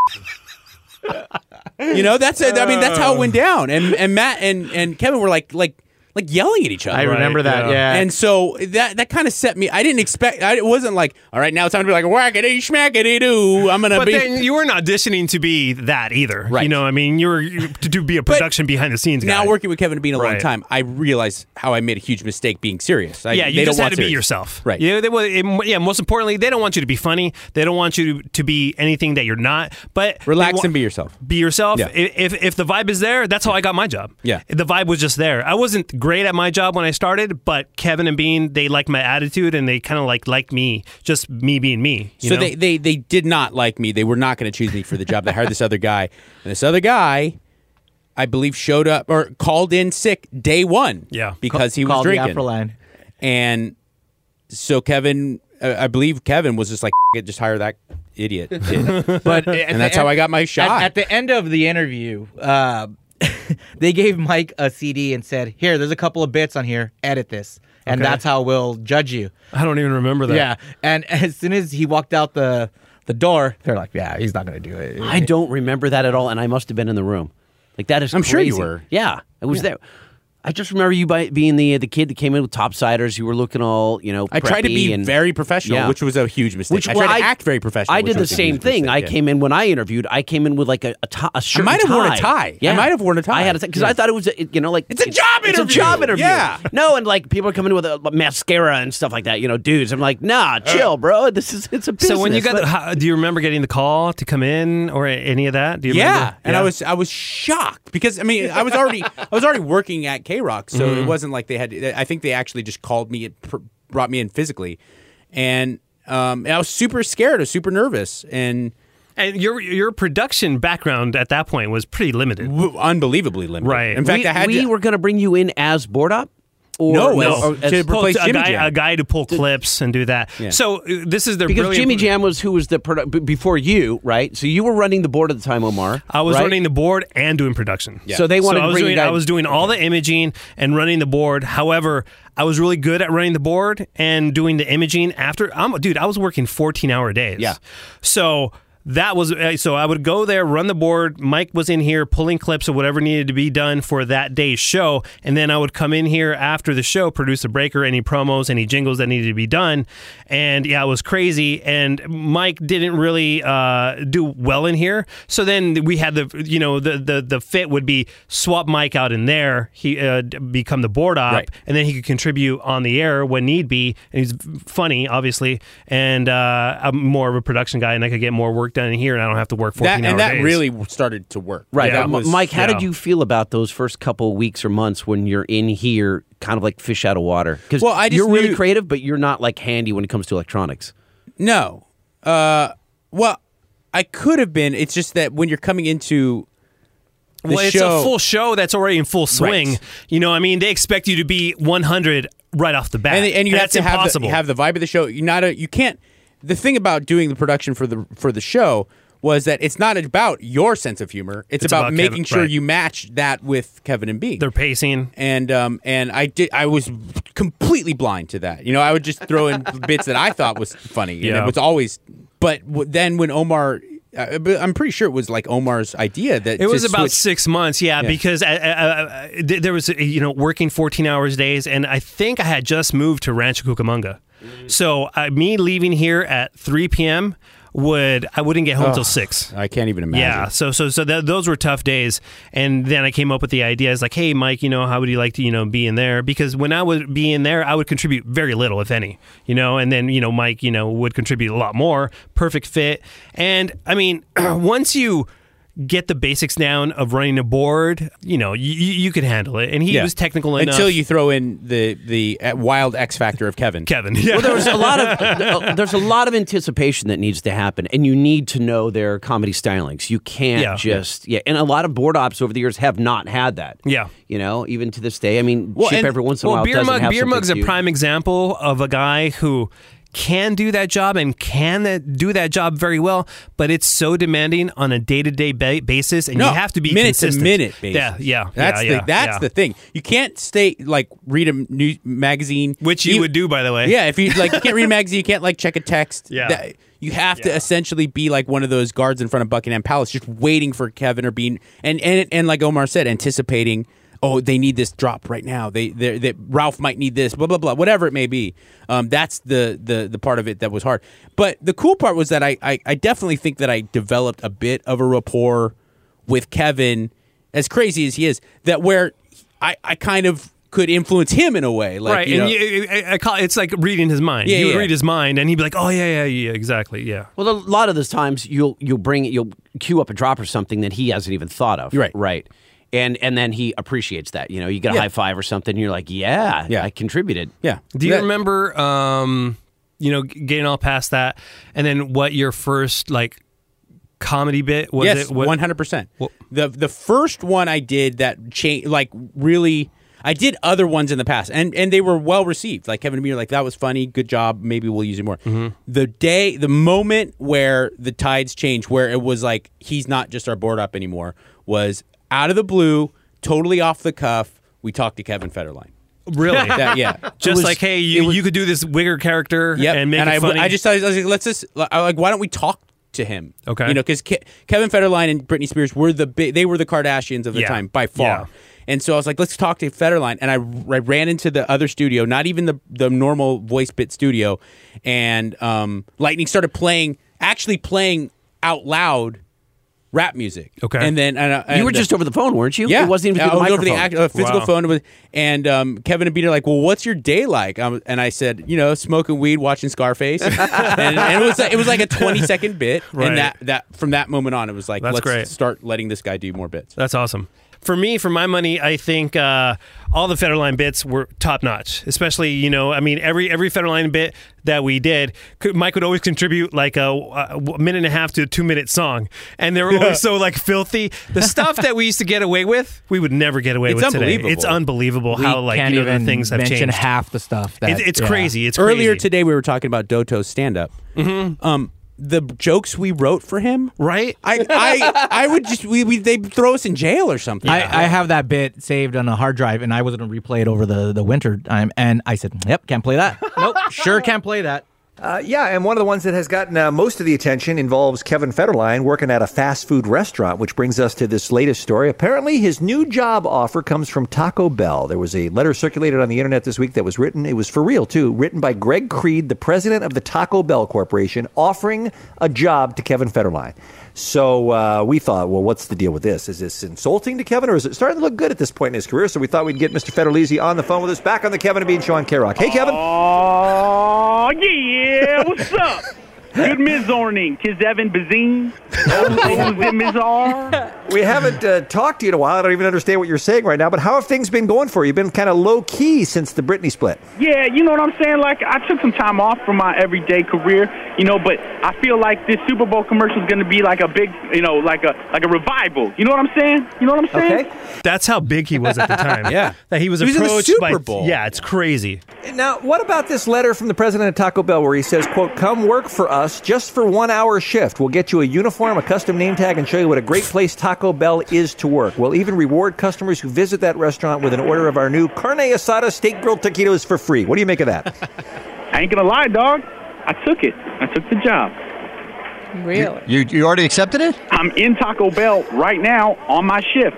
[SPEAKER 8] f-? You know, that's it. I mean, that's how it went down. And and Matt and, and Kevin were like like like yelling at each other.
[SPEAKER 5] I remember that.
[SPEAKER 4] yeah.
[SPEAKER 5] Yeah,
[SPEAKER 8] And so that that kind of set me. I didn't expect. I, it wasn't like, all right, now it's time to be like whackity schmackity doo. I'm gonna
[SPEAKER 4] But
[SPEAKER 8] be.
[SPEAKER 4] then you weren't auditioning to be that either.
[SPEAKER 8] Right.
[SPEAKER 4] You know, I mean, you were you- to do be a production behind the scenes guy.
[SPEAKER 8] now working with Kevin and Bean a long
[SPEAKER 4] Right.
[SPEAKER 8] time, I realized how I made a huge mistake being serious. I,
[SPEAKER 4] Yeah,
[SPEAKER 8] they
[SPEAKER 4] you just
[SPEAKER 8] don't
[SPEAKER 4] had
[SPEAKER 8] want
[SPEAKER 4] to be
[SPEAKER 8] serious.
[SPEAKER 4] yourself.
[SPEAKER 8] Right.
[SPEAKER 4] Yeah, they, well, it- yeah. Most importantly, they don't want you to be funny. They don't want you to, to be anything that you're not. But they
[SPEAKER 8] Relax
[SPEAKER 4] wa-
[SPEAKER 8] and be yourself.
[SPEAKER 4] Be yourself.
[SPEAKER 8] Yeah.
[SPEAKER 4] I- If if the vibe is there, that's how I got my job.
[SPEAKER 8] Yeah.
[SPEAKER 4] The vibe was just there. I wasn't great at my job when I started, but Kevin and Bean, they liked my attitude and they kind of like liked me, just me being me. You
[SPEAKER 8] So
[SPEAKER 4] know?
[SPEAKER 8] they, they they did not like me. They were not going to choose me for the job. They hired this other guy, and this other guy, I believe, showed up or called in sick day one.
[SPEAKER 4] Yeah.
[SPEAKER 8] because he was
[SPEAKER 5] called the
[SPEAKER 8] drinking.
[SPEAKER 5] Afro line.
[SPEAKER 8] And so Kevin, uh, I believe Kevin was just like, "F- it, just hire that idiot. kid."
[SPEAKER 5] But
[SPEAKER 8] and that's how I got my shot.
[SPEAKER 5] At, at the end of the interview, uh, they gave Mike a C D and said, "Here, there's a couple of bits on here. Edit this, and
[SPEAKER 4] Okay.
[SPEAKER 5] that's how we'll judge you."
[SPEAKER 4] I don't even remember that.
[SPEAKER 5] Yeah, and as soon as he walked out the the door, they're like, "Yeah, he's not gonna do it."
[SPEAKER 3] I don't remember that at all, and I must have been in the room. Like that is.
[SPEAKER 8] I'm sure you
[SPEAKER 3] crazy.
[SPEAKER 8] were.
[SPEAKER 3] Yeah, I was there. I just remember you by being the the kid that came in with topsiders. You were looking all, you know,
[SPEAKER 8] I tried to
[SPEAKER 3] preppy
[SPEAKER 8] be
[SPEAKER 3] and,
[SPEAKER 8] very professional,
[SPEAKER 3] Yeah.
[SPEAKER 8] which was a huge mistake.
[SPEAKER 3] Which
[SPEAKER 8] I
[SPEAKER 3] well,
[SPEAKER 8] tried to act very professional.
[SPEAKER 3] I
[SPEAKER 8] which
[SPEAKER 3] did the
[SPEAKER 8] was a
[SPEAKER 3] same
[SPEAKER 8] huge
[SPEAKER 3] thing.
[SPEAKER 8] mistake,
[SPEAKER 3] I
[SPEAKER 8] yeah.
[SPEAKER 3] came in when I interviewed. I came in with like a a, to- a shirt.
[SPEAKER 8] might
[SPEAKER 3] and
[SPEAKER 8] have worn a
[SPEAKER 3] tie.
[SPEAKER 8] tie. I
[SPEAKER 3] Yeah,
[SPEAKER 8] might have worn a tie.
[SPEAKER 3] I had a because I thought it was a, you know like
[SPEAKER 8] It's a job
[SPEAKER 3] It's a
[SPEAKER 8] interview.
[SPEAKER 3] job interview.
[SPEAKER 8] Yeah.
[SPEAKER 3] No, and like people are coming in with a, mascara and stuff like that. You know, dudes. I'm like, nah, chill, bro. This is it's a business.
[SPEAKER 4] So when you got,
[SPEAKER 3] Let-
[SPEAKER 4] the, how, do you remember getting the call to come in or any of that? Do you
[SPEAKER 8] Yeah,
[SPEAKER 4] remember?
[SPEAKER 8] and I was I was shocked because I mean I was already I was already working at K Rock, so it wasn't like they had. I think they actually just called me and pr- brought me in physically, and um, and I was super scared, I was super nervous, and
[SPEAKER 4] And your your production background at that point was pretty limited.
[SPEAKER 8] W- unbelievably limited.
[SPEAKER 4] Right.
[SPEAKER 8] In fact,
[SPEAKER 3] we,
[SPEAKER 8] I had
[SPEAKER 3] we
[SPEAKER 8] to,
[SPEAKER 3] were going to bring you in as board op. Or,
[SPEAKER 8] No,
[SPEAKER 3] no,
[SPEAKER 8] as-
[SPEAKER 3] or
[SPEAKER 8] to
[SPEAKER 3] as-
[SPEAKER 8] pull- replace
[SPEAKER 4] a
[SPEAKER 8] Jimmy
[SPEAKER 4] guy,
[SPEAKER 8] Jam.
[SPEAKER 4] a guy to pull clips and do that.
[SPEAKER 8] Yeah.
[SPEAKER 4] So uh, this is their
[SPEAKER 3] because
[SPEAKER 4] brilliant-
[SPEAKER 3] Jimmy Jam was who was the produ- b- before you, right? So you were running the board at the time, Omar.
[SPEAKER 4] I was
[SPEAKER 3] right?
[SPEAKER 4] running the board and doing production.
[SPEAKER 8] Yeah.
[SPEAKER 3] So they wanted
[SPEAKER 4] So I
[SPEAKER 3] to
[SPEAKER 4] was
[SPEAKER 3] bring
[SPEAKER 4] doing
[SPEAKER 3] you guys.
[SPEAKER 4] I was doing all the imaging and running the board. However, I was really good at running the board and doing the imaging after. I'm dude, I was working fourteen hour days.
[SPEAKER 3] Yeah.
[SPEAKER 4] So that was uh, so I would go there, run the board. Mike was in here pulling clips of whatever needed to be done for that day's show, and then I would come in here after the show, produce a breaker, any promos, any jingles that needed to be done. And yeah, it was crazy. And Mike didn't really uh, do well in here. So then we had the you know the the the fit would be swap Mike out in there. He uh, become the board op,
[SPEAKER 8] Right.
[SPEAKER 4] and then he could contribute on the air when need be. And he's funny, obviously, and uh, I'm more of a production guy, and I could get more work done in here, and I don't have to work fourteen
[SPEAKER 8] that,
[SPEAKER 4] hour
[SPEAKER 8] and that
[SPEAKER 4] days.
[SPEAKER 8] really started to work.
[SPEAKER 3] Right.
[SPEAKER 4] Yeah.
[SPEAKER 3] Uh,
[SPEAKER 8] That was-
[SPEAKER 3] Mike, how
[SPEAKER 4] yeah.
[SPEAKER 3] did you feel about those first couple weeks or months when you're in here kind of like fish out of water? Because
[SPEAKER 8] Well, I just
[SPEAKER 3] you're really
[SPEAKER 8] knew-
[SPEAKER 3] creative, but you're not like handy when it comes to electronics.
[SPEAKER 8] No. Uh, well, I could have been. It's just that when you're coming into the
[SPEAKER 4] well, it's
[SPEAKER 8] show,
[SPEAKER 4] a full show that's already in full swing.
[SPEAKER 8] Right.
[SPEAKER 4] You know, I mean, they expect you to be one hundred right off the bat,
[SPEAKER 8] and, and you have
[SPEAKER 4] that's
[SPEAKER 8] to have the,
[SPEAKER 4] impossible.
[SPEAKER 8] have the vibe of the show. You not a, you can't. The thing about doing the production for the for the show was that it's not about your sense of humor. It's,
[SPEAKER 4] It's
[SPEAKER 8] about,
[SPEAKER 4] about
[SPEAKER 8] making
[SPEAKER 4] Kevin-
[SPEAKER 8] sure
[SPEAKER 4] right.
[SPEAKER 8] you match that with Kevin and Bean.
[SPEAKER 4] Their pacing.
[SPEAKER 8] and um and I did I was completely blind to that. You know, I would just throw in bits that I thought was funny, and
[SPEAKER 4] Yeah.
[SPEAKER 8] it was always. But w- then when Omar, uh, but I'm pretty sure it was like Omar's idea that
[SPEAKER 4] It was
[SPEAKER 8] to
[SPEAKER 4] about
[SPEAKER 8] switch-
[SPEAKER 4] six months, yeah,
[SPEAKER 8] Yeah.
[SPEAKER 4] because I, I, I, th- there was, uh, you know, working fourteen hours days, and I think I had just moved to Rancho Cucamonga. So uh, me leaving here at three p.m. would I wouldn't get home till six.
[SPEAKER 8] I can't even imagine.
[SPEAKER 4] Yeah, so so so that, those were tough days, and then I came up with the idea. It's like, hey, Mike, you know, how would you like to, you know, be in there? Because when I would be in there, I would contribute very little, if any, you know, and then you know, Mike, you know, would contribute a lot more. Perfect fit, and I mean, once you get the basics down of running a board, you know, you, you could handle it, and he
[SPEAKER 8] Yeah.
[SPEAKER 4] was technical enough.
[SPEAKER 8] Until you throw in the the uh, wild X factor of Kevin.
[SPEAKER 4] Kevin, yeah.
[SPEAKER 3] Well, there was a lot of there's a lot of anticipation that needs to happen, and you need to know their comedy stylings. You can't
[SPEAKER 4] Yeah.
[SPEAKER 3] just yeah. And a lot of board ops over the years have not had that.
[SPEAKER 4] Yeah.
[SPEAKER 3] you know, even to this day. I mean,
[SPEAKER 8] Well,
[SPEAKER 3] Chip
[SPEAKER 8] and-
[SPEAKER 3] every once in a
[SPEAKER 4] Well,
[SPEAKER 3] while
[SPEAKER 4] Beer
[SPEAKER 3] doesn't
[SPEAKER 4] Mug,
[SPEAKER 3] have
[SPEAKER 4] Beer
[SPEAKER 3] something
[SPEAKER 4] Mug's a
[SPEAKER 3] cute.
[SPEAKER 4] prime example of a guy who can do that job and can that, do that job very well, but it's so demanding on a day-to-day ba- basis, and
[SPEAKER 8] No,
[SPEAKER 4] you have to be
[SPEAKER 8] minute
[SPEAKER 4] consistent.
[SPEAKER 8] to minute basis.
[SPEAKER 4] Yeah, yeah,
[SPEAKER 8] That's
[SPEAKER 4] yeah,
[SPEAKER 8] the
[SPEAKER 4] yeah,
[SPEAKER 8] that's
[SPEAKER 4] yeah.
[SPEAKER 8] the thing. You can't stay like read a new magazine,
[SPEAKER 4] Which you would do, by the way.
[SPEAKER 8] Yeah, if you like, you can't read a magazine, you can't like check a text.
[SPEAKER 4] Yeah.
[SPEAKER 8] That- you have to essentially be like one of those guards in front of Buckingham Palace, just waiting for Kevin or Bean, and and and like Omar said, anticipating. Oh, they need this drop right now. They that Ralph might need this. Blah blah blah. Whatever it may be. Um, that's the the the part of it that was hard. But the cool part was that I, I I definitely think that I developed a bit of a rapport with Kevin, as crazy as he is. That where I I kind of could influence him in a way. Like,
[SPEAKER 4] right,
[SPEAKER 8] you know,
[SPEAKER 4] and you, I, I call it's like reading his mind.
[SPEAKER 8] Yeah,
[SPEAKER 4] you would
[SPEAKER 8] yeah.
[SPEAKER 4] read his mind, and he'd be like, "Oh yeah, yeah, yeah, exactly, yeah."
[SPEAKER 3] Well, a lot of those times you'll you'll bring you'll queue up a drop or something that he hasn't even thought of.
[SPEAKER 8] Right.
[SPEAKER 3] right. And and then he appreciates that. You know, you get a
[SPEAKER 8] Yeah.
[SPEAKER 3] high five or something, and you're like, yeah,
[SPEAKER 8] Yeah.
[SPEAKER 3] I contributed.
[SPEAKER 8] yeah.
[SPEAKER 4] Do you
[SPEAKER 8] That-
[SPEAKER 4] remember, um, you know, getting all past that, and then what your first like comedy bit was?
[SPEAKER 8] Yes,
[SPEAKER 4] it What-
[SPEAKER 8] one hundred percent.
[SPEAKER 4] Well-
[SPEAKER 8] The the first one I did that changed, like really. I did other ones in the past, and, and they were well received. Like Kevin and me were like, "That was funny, good job. Maybe we'll use it more."
[SPEAKER 4] Mm-hmm.
[SPEAKER 8] The day, the moment where the tides changed, where it was like he's not just our board up anymore, was out of the blue, totally off the cuff. We talked to Kevin Federline.
[SPEAKER 4] Really?
[SPEAKER 8] That, yeah,
[SPEAKER 4] Just
[SPEAKER 3] was-
[SPEAKER 4] like, hey, you,
[SPEAKER 3] was-
[SPEAKER 4] you could do this Wigger character
[SPEAKER 8] Yep.
[SPEAKER 4] and make
[SPEAKER 8] and
[SPEAKER 4] it
[SPEAKER 8] I,
[SPEAKER 4] funny.
[SPEAKER 8] I just I was like, let's just I- like, why don't we talk to him?
[SPEAKER 4] Okay.
[SPEAKER 8] You know, because Ke- Kevin Federline and Britney Spears were the big, they were the Kardashians of the
[SPEAKER 4] Yeah.
[SPEAKER 8] time by far.
[SPEAKER 4] Yeah.
[SPEAKER 8] And so I was like, let's talk to Federline. And I, I ran into the other studio, not even the the normal voice bit studio, and um, Lightning started playing, actually playing out loud rap music.
[SPEAKER 4] Okay.
[SPEAKER 8] And then and, uh,
[SPEAKER 3] You
[SPEAKER 8] and
[SPEAKER 3] were
[SPEAKER 8] the-
[SPEAKER 3] just over the phone, weren't you?
[SPEAKER 8] yeah,
[SPEAKER 3] It wasn't even
[SPEAKER 8] I
[SPEAKER 3] through the
[SPEAKER 8] was over the
[SPEAKER 3] microphone.
[SPEAKER 8] act, uh, physical
[SPEAKER 4] Wow.
[SPEAKER 8] phone with, and um, Kevin and Bean are like, "Well, what's your day like?" Um, and I said, "You know, smoking weed, watching Scarface," and, and it was like, it was like a twenty second bit,
[SPEAKER 4] Right.
[SPEAKER 8] and that that from that moment on, it was like,
[SPEAKER 4] That's
[SPEAKER 8] let's
[SPEAKER 4] great.
[SPEAKER 8] start letting this guy do more bits.
[SPEAKER 4] That's awesome. for me, for my money, I think uh, all the Federline bits were top notch. Especially, you know, I mean, every every Federline bit that we did, could, Mike would always contribute like a, a minute and a half to a two minute song, and they were
[SPEAKER 8] Yeah.
[SPEAKER 4] always so like filthy. The stuff that we used to get away with, we would never get away
[SPEAKER 8] It's
[SPEAKER 4] with today.
[SPEAKER 8] unbelievable.
[SPEAKER 4] It's unbelievable
[SPEAKER 5] We
[SPEAKER 4] how like
[SPEAKER 5] can't
[SPEAKER 4] you know the
[SPEAKER 5] even
[SPEAKER 4] things have
[SPEAKER 5] mention
[SPEAKER 4] changed.
[SPEAKER 5] half the stuff. That,
[SPEAKER 4] It, it's
[SPEAKER 5] yeah.
[SPEAKER 4] crazy. It's
[SPEAKER 8] Earlier
[SPEAKER 4] crazy.
[SPEAKER 8] today, we were talking about Doto's stand-up. Mm-hmm. Um, the jokes we wrote for him,
[SPEAKER 4] right?
[SPEAKER 8] I, I, I would just we, we they'd throw us in jail or something.
[SPEAKER 5] I, I have that bit saved on a hard drive, and I was going to replay it over the, the winter time, and I said, "Yep, can't play that. Nope, sure can't play that."
[SPEAKER 9] Uh, yeah, and one of the ones that has gotten uh, most of the attention involves Kevin Federline working at a fast food restaurant, which brings us to this latest story. Apparently, his new job offer comes from Taco Bell. There was a letter circulated on the internet this week that was written, it was for real too, written by Greg Creed, the president of the Taco Bell Corporation, offering a job to Kevin Federline. So uh, we thought, well, what's the deal with this? Is this insulting to Kevin, or is it starting to look good at this point in his career? So we thought we'd get Mister Federlizzi on the phone with us, back on the Kevin and Bean Show on K-Rock. Hey, Kevin.
[SPEAKER 10] Oh, yeah. What's up? Good morning, Kiz Evan Bazine.
[SPEAKER 9] We haven't uh, talked to you in a while. I don't even understand what you're saying right now, but how have things been going for you? You've been kind of low-key since the Britney split.
[SPEAKER 10] Yeah, you know what I'm saying? Like, I took some time off from my everyday career, you know, but I feel like this Super Bowl commercial is going to be like a big, you know, like a like a revival. You know what I'm saying? You know what I'm saying?
[SPEAKER 9] Okay.
[SPEAKER 4] That's how big he was at the time.
[SPEAKER 8] Yeah.
[SPEAKER 4] That he was
[SPEAKER 8] He was in the
[SPEAKER 4] approached
[SPEAKER 8] Super
[SPEAKER 4] by.
[SPEAKER 8] Bowl.
[SPEAKER 4] Yeah, it's crazy.
[SPEAKER 9] Now, what about this letter from the president of Taco Bell where he says, quote, come work for us just for one hour shift. We'll get you a uniform, a custom name tag, and show you what a great place Taco Bell is to work. We'll even reward customers who visit that restaurant with an order of our new carne asada steak grilled taquitos for free. What do you make of that?
[SPEAKER 10] I ain't going to lie, dog. I took it. I took the job.
[SPEAKER 11] Really?
[SPEAKER 12] You you already accepted it?
[SPEAKER 10] I'm in Taco Bell right now on my shift.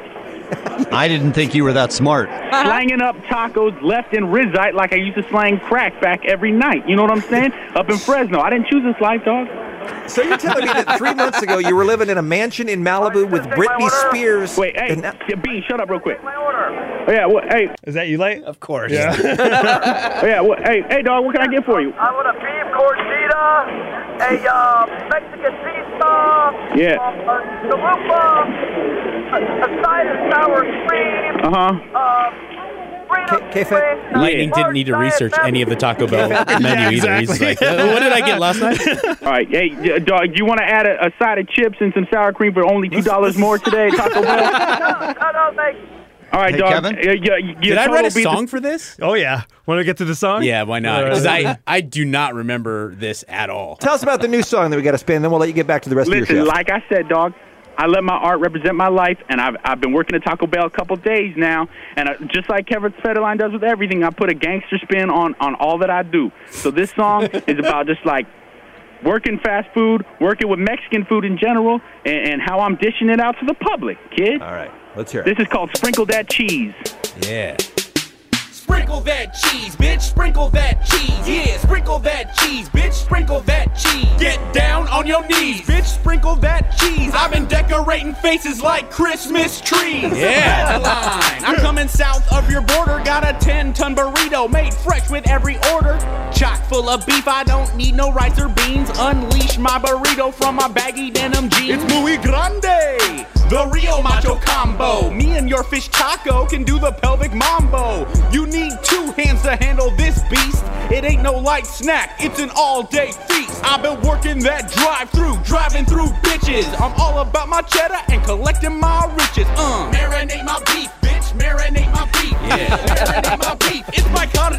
[SPEAKER 12] I didn't think you were that smart.
[SPEAKER 10] Slanging up tacos left and right like I used to slang crack back every night. You know what I'm saying? Up in Fresno. I didn't choose this life, dog.
[SPEAKER 9] So you're telling me that three months ago you were living in a mansion in Malibu with Britney Spears.
[SPEAKER 10] Wait, hey,
[SPEAKER 9] and now-
[SPEAKER 10] yeah, Bean, shut up real quick. Oh, yeah, well, hey.
[SPEAKER 4] Is that you, Light?
[SPEAKER 3] Of course.
[SPEAKER 4] Yeah.
[SPEAKER 10] Oh, yeah, well, hey, hey, dog, what can I get for you?
[SPEAKER 13] I want a beef gordita, a uh, Mexican sea sauce,
[SPEAKER 10] Yeah.
[SPEAKER 13] uh, chalupa, a, a side of sour cream,
[SPEAKER 10] Uh-huh.
[SPEAKER 13] uh, freedom
[SPEAKER 9] K- K-Fed?
[SPEAKER 13] springs,
[SPEAKER 8] Lightning didn't need to research any of the Taco Bell menu either. He's like, uh, what did I get last night?
[SPEAKER 10] All right, hey, d- dog, do you want to add a, a side of chips and some sour cream for only two dollars more today, Taco Bell?
[SPEAKER 13] no, no, no, thank you.
[SPEAKER 10] All right,
[SPEAKER 12] Hey,
[SPEAKER 10] dog.
[SPEAKER 12] Kevin?
[SPEAKER 10] Uh, yeah, you,
[SPEAKER 8] Did I write a song for this?
[SPEAKER 4] Oh yeah. Want to get to the song?
[SPEAKER 8] Yeah, why not? Because I, I do not remember this at all.
[SPEAKER 9] Tell us about the new song that we got to spin, then we'll let you get back to the rest
[SPEAKER 10] Listen,
[SPEAKER 9] of your shift.
[SPEAKER 10] like I said, dog, I let my art represent my life, and I've I've been working at Taco Bell a couple days now, and I, just like Kevin Federline does with everything, I put a gangster spin on, on all that I do. So this song is about just like working fast food, working with Mexican food in general, and, and how I'm dishing it out to the public, kid.
[SPEAKER 9] All right, let's hear it.
[SPEAKER 10] This is called Sprinkle That Cheese.
[SPEAKER 8] Yeah.
[SPEAKER 14] Sprinkle that cheese, bitch, sprinkle that cheese. Yeah, sprinkle that cheese, bitch, sprinkle that cheese. Get down on your knees, bitch, sprinkle that cheese. I've been decorating faces like Christmas trees.
[SPEAKER 8] Yeah.
[SPEAKER 14] Line. I'm coming south of your border, got a ten-ton burrito made fresh with every order. Chock full of beef, I don't need no rice or beans. Unleash my burrito from my baggy denim jeans. It's muy grande, the Rio Macho combo. Me and your fish taco can do the pelvic mambo. You need two hands to handle this beast. It ain't no light snack, it's an all-day feast. I've been working that drive-through, driving through bitches. I'm all about my cheddar and collecting my riches. Uh. Marinate my beef, bitch, marinate my beef. Yeah. Marinate my beef, it's my carne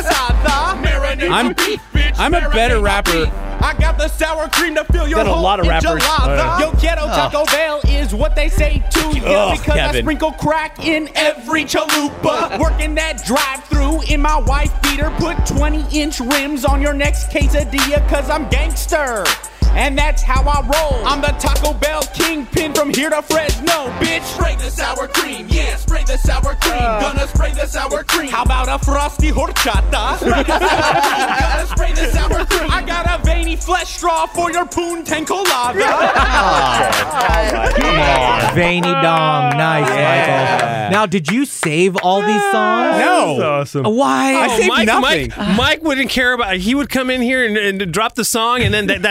[SPEAKER 14] asada. Marinate
[SPEAKER 8] I'm-
[SPEAKER 14] my beef, bitch.
[SPEAKER 8] I'm a
[SPEAKER 14] marinate
[SPEAKER 8] better
[SPEAKER 14] my
[SPEAKER 8] rapper.
[SPEAKER 14] beef. I got the sour cream to fill your
[SPEAKER 3] Got a
[SPEAKER 14] whole
[SPEAKER 3] lot of rappers.
[SPEAKER 14] enchilada. Yo, ghetto Taco Bell is what they say to you.
[SPEAKER 8] Ugh,
[SPEAKER 14] Because I
[SPEAKER 8] Kevin.
[SPEAKER 14] sprinkle crack in every chalupa. Working that drive-through in my wife beater. Put twenty-inch rims on your next quesadilla, cause I'm gangster. And that's how I roll. I'm the Taco Bell kingpin from here to Fresno, bitch. Spray the sour cream, yeah, spray the sour cream. Gonna spray the sour cream. How about a frosty horchata? Spray the sour cream. Gonna spray the sour cream. I got a veiny flesh straw for your poontang colada.
[SPEAKER 5] Come on. Veiny dong. Nice, Michael. Now, did you save all these songs?
[SPEAKER 8] No.
[SPEAKER 4] That's awesome.
[SPEAKER 5] Why?
[SPEAKER 8] I
[SPEAKER 4] Oh,
[SPEAKER 8] saved
[SPEAKER 4] Mike,
[SPEAKER 8] nothing.
[SPEAKER 4] Mike, Mike wouldn't care about. He would come in here and, and drop the song, and then that, that's it.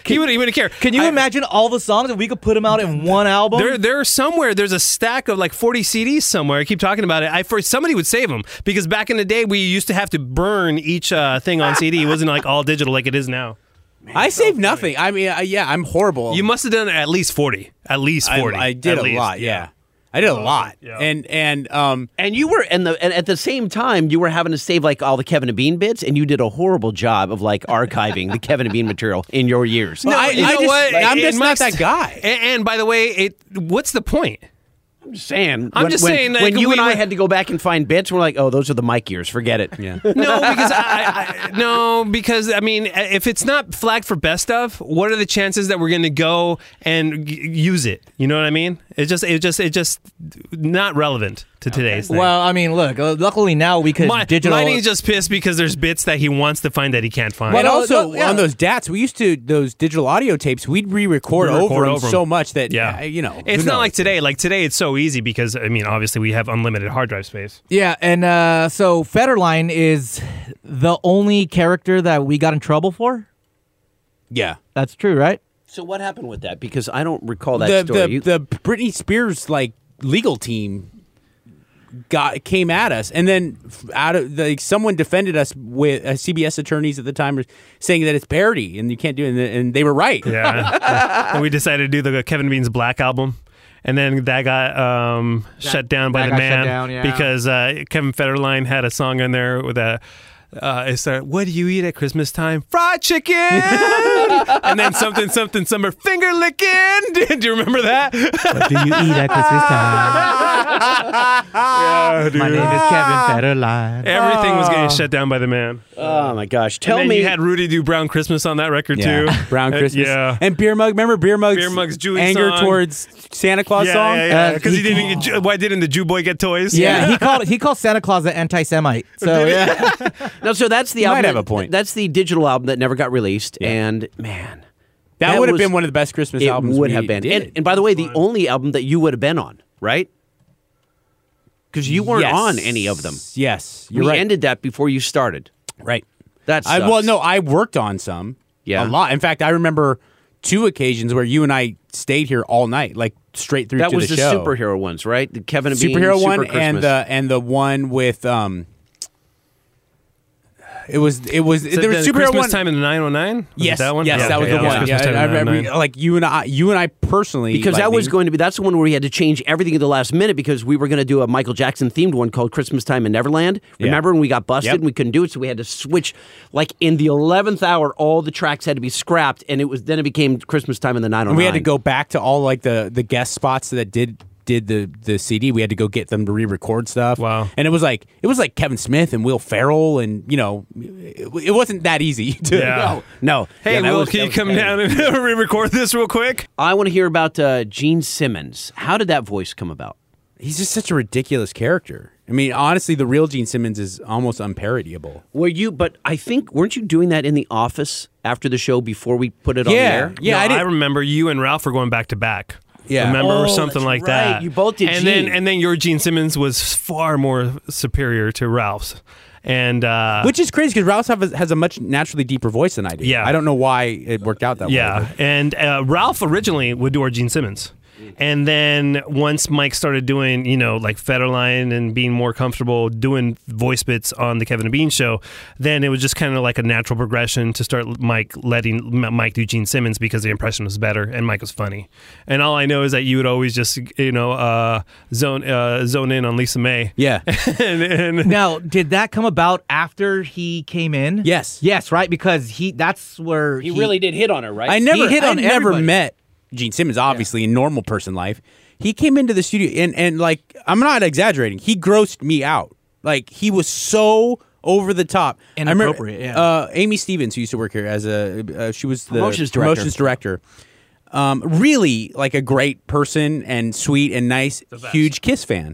[SPEAKER 4] he would he wouldn't care.
[SPEAKER 5] Can you
[SPEAKER 4] I,
[SPEAKER 5] imagine all the songs if we could put them out in one album?
[SPEAKER 4] There, there somewhere. There's a stack of like forty C Ds somewhere. I keep talking about it. I for somebody would save them because back in the day we used to have to burn each uh, thing on C D. It wasn't like all digital like it is now.
[SPEAKER 8] Man, I saved so nothing. I mean, uh, yeah, I'm horrible.
[SPEAKER 4] You must have done at least forty. At least forty.
[SPEAKER 8] I, I did
[SPEAKER 4] at
[SPEAKER 8] a
[SPEAKER 4] least,
[SPEAKER 8] lot. Yeah. yeah. I did a lot, yeah. and and um
[SPEAKER 3] and you were and the and at the same time you were having to save like all the Kevin and Bean bits, and you did a horrible job of like archiving the Kevin and Bean material in your years.
[SPEAKER 8] No, I,
[SPEAKER 4] you
[SPEAKER 8] I
[SPEAKER 4] know
[SPEAKER 8] just,
[SPEAKER 4] what?
[SPEAKER 8] Like, I'm
[SPEAKER 4] it,
[SPEAKER 8] just
[SPEAKER 4] it
[SPEAKER 8] not
[SPEAKER 4] must,
[SPEAKER 8] that guy.
[SPEAKER 4] And, and by the way, it what's the point?
[SPEAKER 3] I'm just saying.
[SPEAKER 4] I'm
[SPEAKER 3] when,
[SPEAKER 4] just
[SPEAKER 3] when,
[SPEAKER 4] saying. Like,
[SPEAKER 3] when you
[SPEAKER 4] we,
[SPEAKER 3] and I had to go back and find bits, we're like, oh, those are the mic ears. Forget it.
[SPEAKER 8] Yeah.
[SPEAKER 4] No, because I, I, no, because I mean, if it's not flagged for best of, what are the chances that we're going to go and g- use it? You know what I mean? It's just, it just, it just not relevant to today's thing.
[SPEAKER 5] Well, I mean, look. Uh, luckily now we could
[SPEAKER 4] My,
[SPEAKER 5] digital.
[SPEAKER 4] Mighty's just pissed because there's bits that he wants to find that he can't find.
[SPEAKER 8] But
[SPEAKER 5] Well,
[SPEAKER 8] also
[SPEAKER 5] no, yeah.
[SPEAKER 8] on those D A Ts, we used to those digital audio tapes. We'd re-record,
[SPEAKER 4] Re-record
[SPEAKER 8] over,
[SPEAKER 4] over
[SPEAKER 8] them
[SPEAKER 4] 'em.
[SPEAKER 8] so much that
[SPEAKER 4] Yeah.
[SPEAKER 8] uh, you know.
[SPEAKER 4] It's
[SPEAKER 8] who
[SPEAKER 4] not
[SPEAKER 8] knows?
[SPEAKER 4] like today. Like today, it's so easy because I mean, obviously, we have unlimited hard drive space.
[SPEAKER 5] Yeah, and uh, so Federline is the only character that we got in trouble for.
[SPEAKER 8] Yeah,
[SPEAKER 5] that's true, right?
[SPEAKER 3] So what happened with that? Because I don't recall that
[SPEAKER 8] the,
[SPEAKER 3] story.
[SPEAKER 8] The,
[SPEAKER 3] You-
[SPEAKER 8] the Britney Spears like legal team got came at us, and then out of like someone defended us with uh, C B S attorneys at the time, saying that it's parody and you can't do it, and, and they were right.
[SPEAKER 4] Yeah, and we decided to do the Kevin Bean's Black album. And then that got um,
[SPEAKER 5] That-
[SPEAKER 4] shut down by
[SPEAKER 5] that
[SPEAKER 4] the
[SPEAKER 5] got
[SPEAKER 4] man
[SPEAKER 5] shut down, yeah.
[SPEAKER 4] because uh, Kevin Federline had a song in there with a. Uh, it started, what do you eat at Christmas time? Fried chicken! And then something, something, summer finger licking. Do you remember that?
[SPEAKER 5] What do you eat at Christmas time?
[SPEAKER 4] Yeah, dude.
[SPEAKER 5] My name is Kevin Federline.
[SPEAKER 4] Everything was getting shut down by the man.
[SPEAKER 3] oh my gosh! Tell
[SPEAKER 4] and then
[SPEAKER 3] me,
[SPEAKER 4] you had Rudy do Brown Christmas on that record
[SPEAKER 8] Yeah.
[SPEAKER 4] too.
[SPEAKER 8] Brown
[SPEAKER 4] Uh,
[SPEAKER 8] Christmas.
[SPEAKER 4] yeah.
[SPEAKER 8] And Beer Mug. Remember Beer Mug's,
[SPEAKER 4] Beer Mug's Jewy
[SPEAKER 8] anger
[SPEAKER 4] song?
[SPEAKER 8] towards Santa Claus
[SPEAKER 4] yeah,
[SPEAKER 8] song?
[SPEAKER 4] yeah, yeah.
[SPEAKER 5] Uh,
[SPEAKER 4] Because he
[SPEAKER 5] he-
[SPEAKER 4] didn't. Get, why didn't the Jew boy get toys?
[SPEAKER 5] Yeah, he called he called Santa Claus an anti-Semite. So yeah,
[SPEAKER 3] no. So that's the
[SPEAKER 8] You
[SPEAKER 3] album.
[SPEAKER 8] might have
[SPEAKER 3] that-
[SPEAKER 8] a point.
[SPEAKER 3] That's the digital album that never got released,
[SPEAKER 8] Yeah.
[SPEAKER 3] and man,
[SPEAKER 8] that,
[SPEAKER 3] that
[SPEAKER 8] would have
[SPEAKER 3] was-
[SPEAKER 8] been one of the best Christmas
[SPEAKER 3] it
[SPEAKER 8] albums.
[SPEAKER 3] would
[SPEAKER 8] we
[SPEAKER 3] have been.
[SPEAKER 8] did.
[SPEAKER 3] And, and by the way, the only album that you would have been on, right? Because you weren't
[SPEAKER 8] Yes.
[SPEAKER 3] on any of them.
[SPEAKER 8] Yes, you're
[SPEAKER 3] we
[SPEAKER 8] right.
[SPEAKER 3] ended that before you started.
[SPEAKER 8] right.
[SPEAKER 3] That's
[SPEAKER 8] I, well, no, I worked on some.
[SPEAKER 3] Yeah.
[SPEAKER 8] a lot. In fact, I remember two occasions where you and I stayed here all night, like straight through
[SPEAKER 3] that
[SPEAKER 8] to
[SPEAKER 3] was
[SPEAKER 8] the,
[SPEAKER 3] the
[SPEAKER 8] show.
[SPEAKER 3] superhero ones, right? The Kevin and Bean
[SPEAKER 8] superhero
[SPEAKER 3] Super
[SPEAKER 8] one
[SPEAKER 3] Christmas.
[SPEAKER 8] and the and the one with um. It was it was
[SPEAKER 4] So
[SPEAKER 8] there was
[SPEAKER 4] the
[SPEAKER 8] superhero
[SPEAKER 4] Christmas
[SPEAKER 8] one.
[SPEAKER 4] time in the nine oh nine.
[SPEAKER 8] Yes,
[SPEAKER 4] that one.
[SPEAKER 8] yes,
[SPEAKER 4] Yeah,
[SPEAKER 8] that was
[SPEAKER 4] okay,
[SPEAKER 8] the
[SPEAKER 4] yeah,
[SPEAKER 8] one.
[SPEAKER 4] Christmas
[SPEAKER 8] Yeah,
[SPEAKER 4] time in
[SPEAKER 8] I
[SPEAKER 4] the
[SPEAKER 8] remember,
[SPEAKER 4] nine oh nine.
[SPEAKER 8] like you and I, you and I personally,
[SPEAKER 3] because
[SPEAKER 8] like
[SPEAKER 3] that was
[SPEAKER 8] me-
[SPEAKER 3] going to be that's the one where we had to change everything at the last minute because we were going to do a Michael Jackson themed one called Christmas Time in Neverland.
[SPEAKER 8] Yeah.
[SPEAKER 3] Remember when we got busted
[SPEAKER 8] Yep.
[SPEAKER 3] and we couldn't do it, so we had to switch. Like in the eleventh hour, all the tracks had to be scrapped, and it was then it became Christmas Time in the nine oh nine.
[SPEAKER 8] And we had to go back to all like the the guest spots that did did the the C D. We had to go get them to re-record stuff.
[SPEAKER 4] Wow.
[SPEAKER 8] And it was like it was like Kevin Smith and Will Ferrell, and you know, it, it wasn't that easy to.
[SPEAKER 4] Yeah.
[SPEAKER 3] No.
[SPEAKER 4] Hey,
[SPEAKER 3] Yeah, that
[SPEAKER 4] Will,
[SPEAKER 3] was-
[SPEAKER 4] can
[SPEAKER 3] that
[SPEAKER 4] you
[SPEAKER 3] was
[SPEAKER 4] come
[SPEAKER 3] bad.
[SPEAKER 4] down and re-record this real quick?
[SPEAKER 3] I want to hear about uh, Gene Simmons. How did that voice come about?
[SPEAKER 8] He's just such a ridiculous character. I mean, honestly, the real Gene Simmons is almost unparodiable.
[SPEAKER 3] Were you? But I think weren't you doing that in the office after the show before we put it on the
[SPEAKER 8] Yeah.
[SPEAKER 3] air?
[SPEAKER 8] Yeah,
[SPEAKER 4] No,
[SPEAKER 8] I
[SPEAKER 4] I,
[SPEAKER 8] did.
[SPEAKER 4] remember you and Ralph were going back to back.
[SPEAKER 8] Yeah.
[SPEAKER 4] Remember
[SPEAKER 3] Oh,
[SPEAKER 4] or something
[SPEAKER 3] that's
[SPEAKER 4] like
[SPEAKER 3] right.
[SPEAKER 4] that.
[SPEAKER 3] You both did
[SPEAKER 4] and
[SPEAKER 3] Gene.
[SPEAKER 4] then and then your Gene Simmons was far more superior to Ralph's. And uh
[SPEAKER 8] Which is crazy because Ralph have a, has a much naturally deeper voice than I do.
[SPEAKER 4] Yeah.
[SPEAKER 8] I don't know why it worked out that way.
[SPEAKER 4] yeah,
[SPEAKER 8] but-
[SPEAKER 4] and uh, Ralph originally would do our Gene Simmons. And then once Mike started doing, you know, like Federline and being more comfortable doing voice bits on the Kevin and Bean show, then it was just kind of like a natural progression to start Mike letting M- Mike do Gene Simmons because the impression was better and Mike was funny. And all I know is that you would always just, you know, uh, zone uh, zone in on Lisa May.
[SPEAKER 8] Yeah.
[SPEAKER 4] and, and
[SPEAKER 5] Now, did that come about after he came in?
[SPEAKER 8] Yes.
[SPEAKER 5] Yes, right? Because he that's where
[SPEAKER 3] He, really did hit on her, right?
[SPEAKER 8] I never,
[SPEAKER 5] He hit on
[SPEAKER 8] I never
[SPEAKER 5] everybody.
[SPEAKER 8] met Gene Simmons, obviously, in normal person life. He came into the studio, and, and like, I'm not exaggerating. He grossed me out. Like, he was so over the top. I remember,
[SPEAKER 5] Inappropriate, yeah.
[SPEAKER 8] Uh, Amy Stevens, who used to work here as a, uh, she was the
[SPEAKER 3] Promotions director.
[SPEAKER 8] promotions director. Um, really, like, a great person and sweet and nice, huge Kiss fan.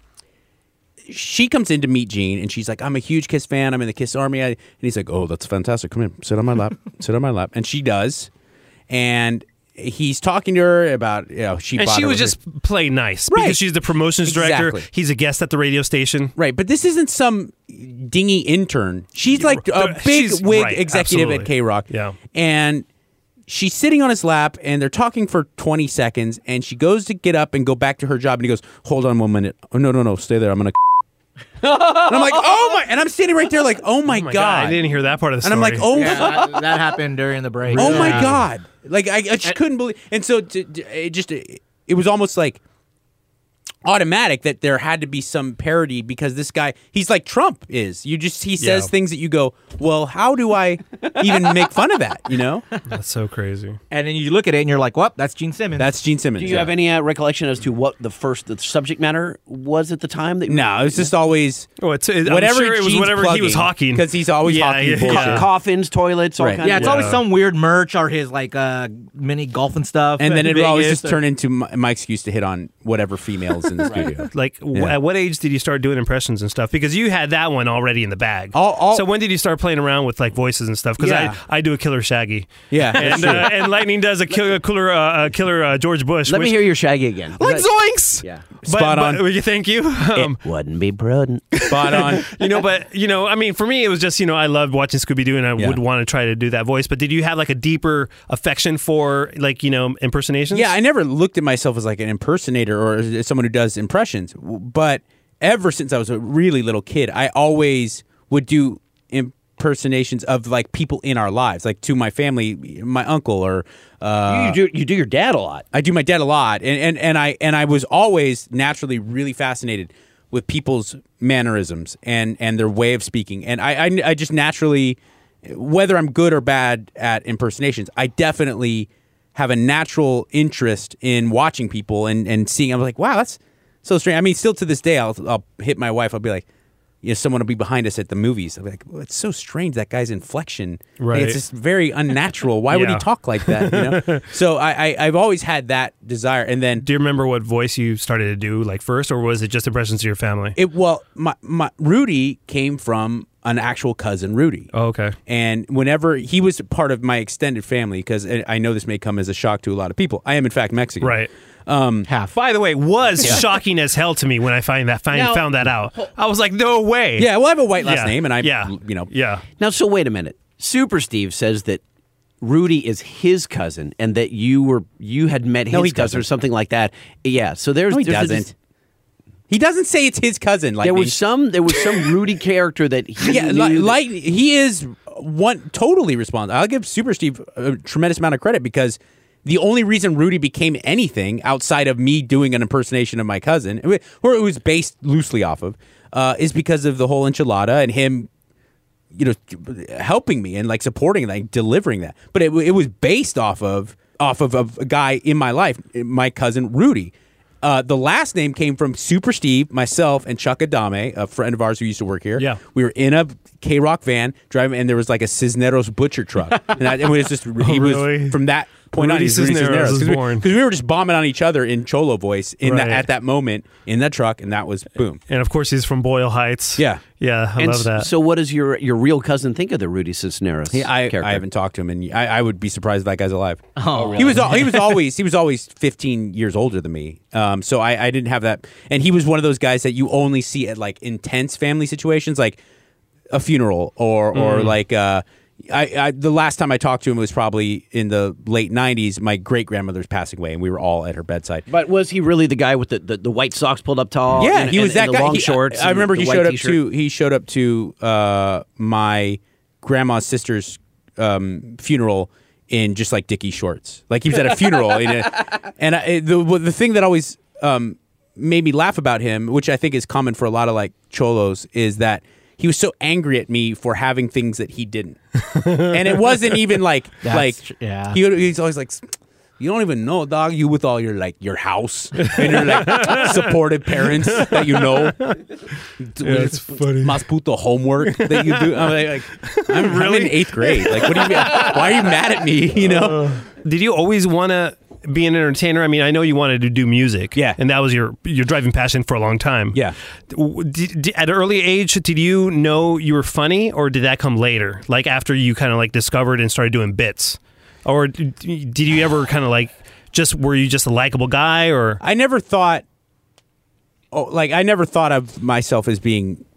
[SPEAKER 8] She comes in to meet Gene, and she's like, I'm a huge Kiss fan. I'm in the Kiss Army. I, and he's like, oh, that's fantastic. Come in. Sit on my lap. Sit on my lap. And she does. And he's talking to her about, you know, she
[SPEAKER 4] and
[SPEAKER 8] bought
[SPEAKER 4] she
[SPEAKER 8] her
[SPEAKER 4] was
[SPEAKER 8] her-
[SPEAKER 4] just play nice
[SPEAKER 8] Right.
[SPEAKER 4] because she's the promotions director.
[SPEAKER 8] Exactly.
[SPEAKER 4] He's a guest at the radio station.
[SPEAKER 8] Right, but this isn't some dingy intern. She's like a
[SPEAKER 4] There-
[SPEAKER 8] big
[SPEAKER 4] she's-
[SPEAKER 8] wig
[SPEAKER 4] right,
[SPEAKER 8] executive at
[SPEAKER 4] absolutely.
[SPEAKER 8] K-Rock.
[SPEAKER 4] Yeah.
[SPEAKER 8] And she's sitting on his lap, and they're talking for twenty seconds, and she goes to get up and go back to her job, and he goes, hold on one minute. Oh, no, no, no, stay there. I'm going to and I'm like, oh my, and I'm standing right there like, oh my,
[SPEAKER 4] Oh my
[SPEAKER 8] God.
[SPEAKER 4] God, I didn't hear that part of the
[SPEAKER 8] And I'm
[SPEAKER 4] story.
[SPEAKER 8] like, oh
[SPEAKER 5] Yeah,
[SPEAKER 8] my
[SPEAKER 5] that, that happened during the break.
[SPEAKER 8] Oh my
[SPEAKER 5] Yeah.
[SPEAKER 8] God! Like I, I just couldn't believe, and so to, to- it just it, it was almost like automatic that there had to be some parody because this guy, he's like Trump is. You just he says
[SPEAKER 4] Yeah.
[SPEAKER 8] things that you go, well, how do I even make fun of that? You know?
[SPEAKER 4] That's so crazy.
[SPEAKER 5] And then you look at it and you're like, well, that's Gene Simmons.
[SPEAKER 8] That's Gene Simmons.
[SPEAKER 3] Do you
[SPEAKER 8] yeah.
[SPEAKER 3] have any uh, recollection as to what the first the subject matter was at the time? That
[SPEAKER 8] No, it's just always
[SPEAKER 4] Oh, it's, it,
[SPEAKER 8] whatever
[SPEAKER 4] I'm sure it was
[SPEAKER 8] Gene's
[SPEAKER 4] whatever he was
[SPEAKER 8] plugging,
[SPEAKER 4] hawking.
[SPEAKER 8] because he's always
[SPEAKER 4] Yeah,
[SPEAKER 8] hawking
[SPEAKER 4] yeah,
[SPEAKER 8] bullshit.
[SPEAKER 4] yeah.
[SPEAKER 3] coffins, toilets, all
[SPEAKER 8] Right.
[SPEAKER 3] kinds.
[SPEAKER 5] yeah,
[SPEAKER 3] of
[SPEAKER 5] it's always some weird merch or his like uh, mini golf and stuff.
[SPEAKER 8] And then
[SPEAKER 5] in
[SPEAKER 8] it would always
[SPEAKER 5] Vegas.
[SPEAKER 8] just turn into my, my excuse to hit on whatever females in the studio.
[SPEAKER 4] Like, w-
[SPEAKER 8] Yeah.
[SPEAKER 4] at what age did you start doing impressions and stuff? Because you had that one already in the bag.
[SPEAKER 8] All- all-
[SPEAKER 4] so when did you start playing around with like voices and stuff? Because
[SPEAKER 8] Yeah.
[SPEAKER 4] I, I do a killer Shaggy.
[SPEAKER 8] Yeah, that's
[SPEAKER 4] and
[SPEAKER 8] true.
[SPEAKER 4] uh, and Lightning does a killer, killer, uh, uh, killer uh, George Bush.
[SPEAKER 3] Let me
[SPEAKER 4] which-
[SPEAKER 3] hear your Shaggy again.
[SPEAKER 4] Like
[SPEAKER 3] That-
[SPEAKER 4] zoinks.
[SPEAKER 3] Yeah.
[SPEAKER 4] But,
[SPEAKER 8] Spot
[SPEAKER 4] but-
[SPEAKER 8] on.
[SPEAKER 4] uh, thank you. Um,
[SPEAKER 3] It wouldn't be prudent.
[SPEAKER 8] Spot on.
[SPEAKER 4] you know, but you know, I mean, for me, it was just you know, I loved watching Scooby Doo, and I
[SPEAKER 8] Yeah.
[SPEAKER 4] would want to try to do that voice. But did you have like a deeper affection for like you know impersonations?
[SPEAKER 8] Yeah, I never looked at myself as like an impersonator or as someone who does impressions. But ever since I was a really little kid, I always would do impersonations of like people in our lives, like to my family, my uncle, or uh,
[SPEAKER 3] you do you do your dad a lot.
[SPEAKER 8] I do my dad a lot, and, and and I and I was always naturally really fascinated with people's mannerisms and and their way of speaking, and I I, I just naturally, whether I'm good or bad at impersonations, I definitely have a natural interest in watching people and and seeing. I'm like, wow, that's so strange. I mean, still to this day, I'll I'll hit my wife. I'll be like, you know, someone will be behind us at the movies. I'll be like, well, it's so strange, that guy's inflection. Like,
[SPEAKER 4] Right.
[SPEAKER 8] it's just very unnatural. Why would he
[SPEAKER 4] Yeah.
[SPEAKER 8] talk like that? You know. So I, I I've always had that desire, and then
[SPEAKER 4] Do you remember what voice you started to do like first, or was it just impressions of your family?
[SPEAKER 8] it well, my my Rudy came from an actual cousin, Rudy.
[SPEAKER 4] Oh, okay.
[SPEAKER 8] And whenever he was part of my extended family, because I know this may come as a shock to a lot of people, I am in fact Mexican.
[SPEAKER 4] Right.
[SPEAKER 8] Um,
[SPEAKER 5] half.
[SPEAKER 4] By the way, was shocking as hell to me when I find that find,
[SPEAKER 3] Now-
[SPEAKER 4] found that out. I was like, no way.
[SPEAKER 8] yeah, well, I have a white last
[SPEAKER 4] Yeah.
[SPEAKER 8] name, and I,
[SPEAKER 4] yeah.
[SPEAKER 8] you know,
[SPEAKER 4] Yeah.
[SPEAKER 3] Now, so wait a minute. Super Steve says that Rudy is his cousin, and that you were you had met his
[SPEAKER 8] No, he
[SPEAKER 3] cousin or
[SPEAKER 8] doesn't.
[SPEAKER 3] something like that. Yeah. So there's
[SPEAKER 8] no, he
[SPEAKER 3] there's a-
[SPEAKER 8] doesn't. He doesn't say it's his cousin. Like
[SPEAKER 3] there
[SPEAKER 8] me.
[SPEAKER 3] was some there was some Rudy character that he
[SPEAKER 8] Yeah,
[SPEAKER 3] knew
[SPEAKER 8] li-
[SPEAKER 3] that-
[SPEAKER 8] like he is one totally responsible. I'll give Super Steve a tremendous amount of credit because the only reason Rudy became anything outside of me doing an impersonation of my cousin, or it was based loosely off of, uh, is because of the whole enchilada and him, you know, helping me and like supporting, like delivering that. But it, it was based off of off of, of a guy in my life, my cousin Rudy. Uh, the last name came from Super Steve, myself, and Chuck Adame, a friend of ours who used to work here.
[SPEAKER 4] Yeah.
[SPEAKER 8] We were in a K-Rock van driving, and there was like a Cisneros butcher truck. and I, it was just, he
[SPEAKER 4] really?
[SPEAKER 8] was, from that point on,
[SPEAKER 4] Rudy
[SPEAKER 8] he was Rudy
[SPEAKER 4] Cisneros was
[SPEAKER 8] Because we,
[SPEAKER 4] born.
[SPEAKER 8] 'cause we were just bombing on each other in Cholo voice in that,
[SPEAKER 4] Right.
[SPEAKER 8] at that moment in that truck, and that was boom.
[SPEAKER 4] And of course, he's from Boyle Heights.
[SPEAKER 8] Yeah.
[SPEAKER 4] Yeah, I
[SPEAKER 3] and
[SPEAKER 4] love
[SPEAKER 3] s-
[SPEAKER 4] that.
[SPEAKER 3] So what does your your real cousin think of the Rudy Cisneros
[SPEAKER 8] He, I,
[SPEAKER 3] character?
[SPEAKER 8] I haven't talked to him, and I, I would be surprised if that guy's alive.
[SPEAKER 5] Oh,
[SPEAKER 8] He was al- he was always he was always fifteen years older than me. Um, so I, I didn't have that, and he was one of those guys that you only see at like intense family situations, like a funeral or or like uh, I, I the last time I talked to him was probably in the late nineties. My great grandmother's passing away, and we were all at her bedside.
[SPEAKER 3] But was he really the guy with the, the, the white socks pulled up tall?
[SPEAKER 8] Yeah,
[SPEAKER 3] and,
[SPEAKER 8] he was
[SPEAKER 3] and,
[SPEAKER 8] that
[SPEAKER 3] and the
[SPEAKER 8] guy.
[SPEAKER 3] long
[SPEAKER 8] He-
[SPEAKER 3] shorts.
[SPEAKER 8] I, I
[SPEAKER 3] and
[SPEAKER 8] remember
[SPEAKER 3] the
[SPEAKER 8] he
[SPEAKER 3] white
[SPEAKER 8] showed up
[SPEAKER 3] t-shirt?
[SPEAKER 8] to he showed up to uh, my grandma's sister's um, funeral in just like Dickie shorts. Like he was at a funeral, in a, and I, the the thing that always um, made me laugh about him, which I think is common for a lot of like cholos, is that he was so angry at me for having things that he didn't, and it wasn't even like
[SPEAKER 5] That's
[SPEAKER 8] like
[SPEAKER 5] tr- yeah.
[SPEAKER 8] he, he's always like. You don't even know, dog. You with all your like your house and your like supportive parents that you know.
[SPEAKER 4] it's funny.
[SPEAKER 8] Mas puto homework that you do. I'm like, like I'm really in eighth grade. Like, what do you? Why are you mad at me? You know.
[SPEAKER 4] Did you always want to be an entertainer? I mean, I know you wanted to do music.
[SPEAKER 8] Yeah.
[SPEAKER 4] And that was your your driving passion for a long time.
[SPEAKER 8] Yeah.
[SPEAKER 4] Did, did, at an early age, did you know you were funny, or did that come later? Like after you kind of like discovered and started doing bits? Or did did you ever kind of like just were you just a likable guy, or
[SPEAKER 8] I never thought. Oh, like I never thought of myself as being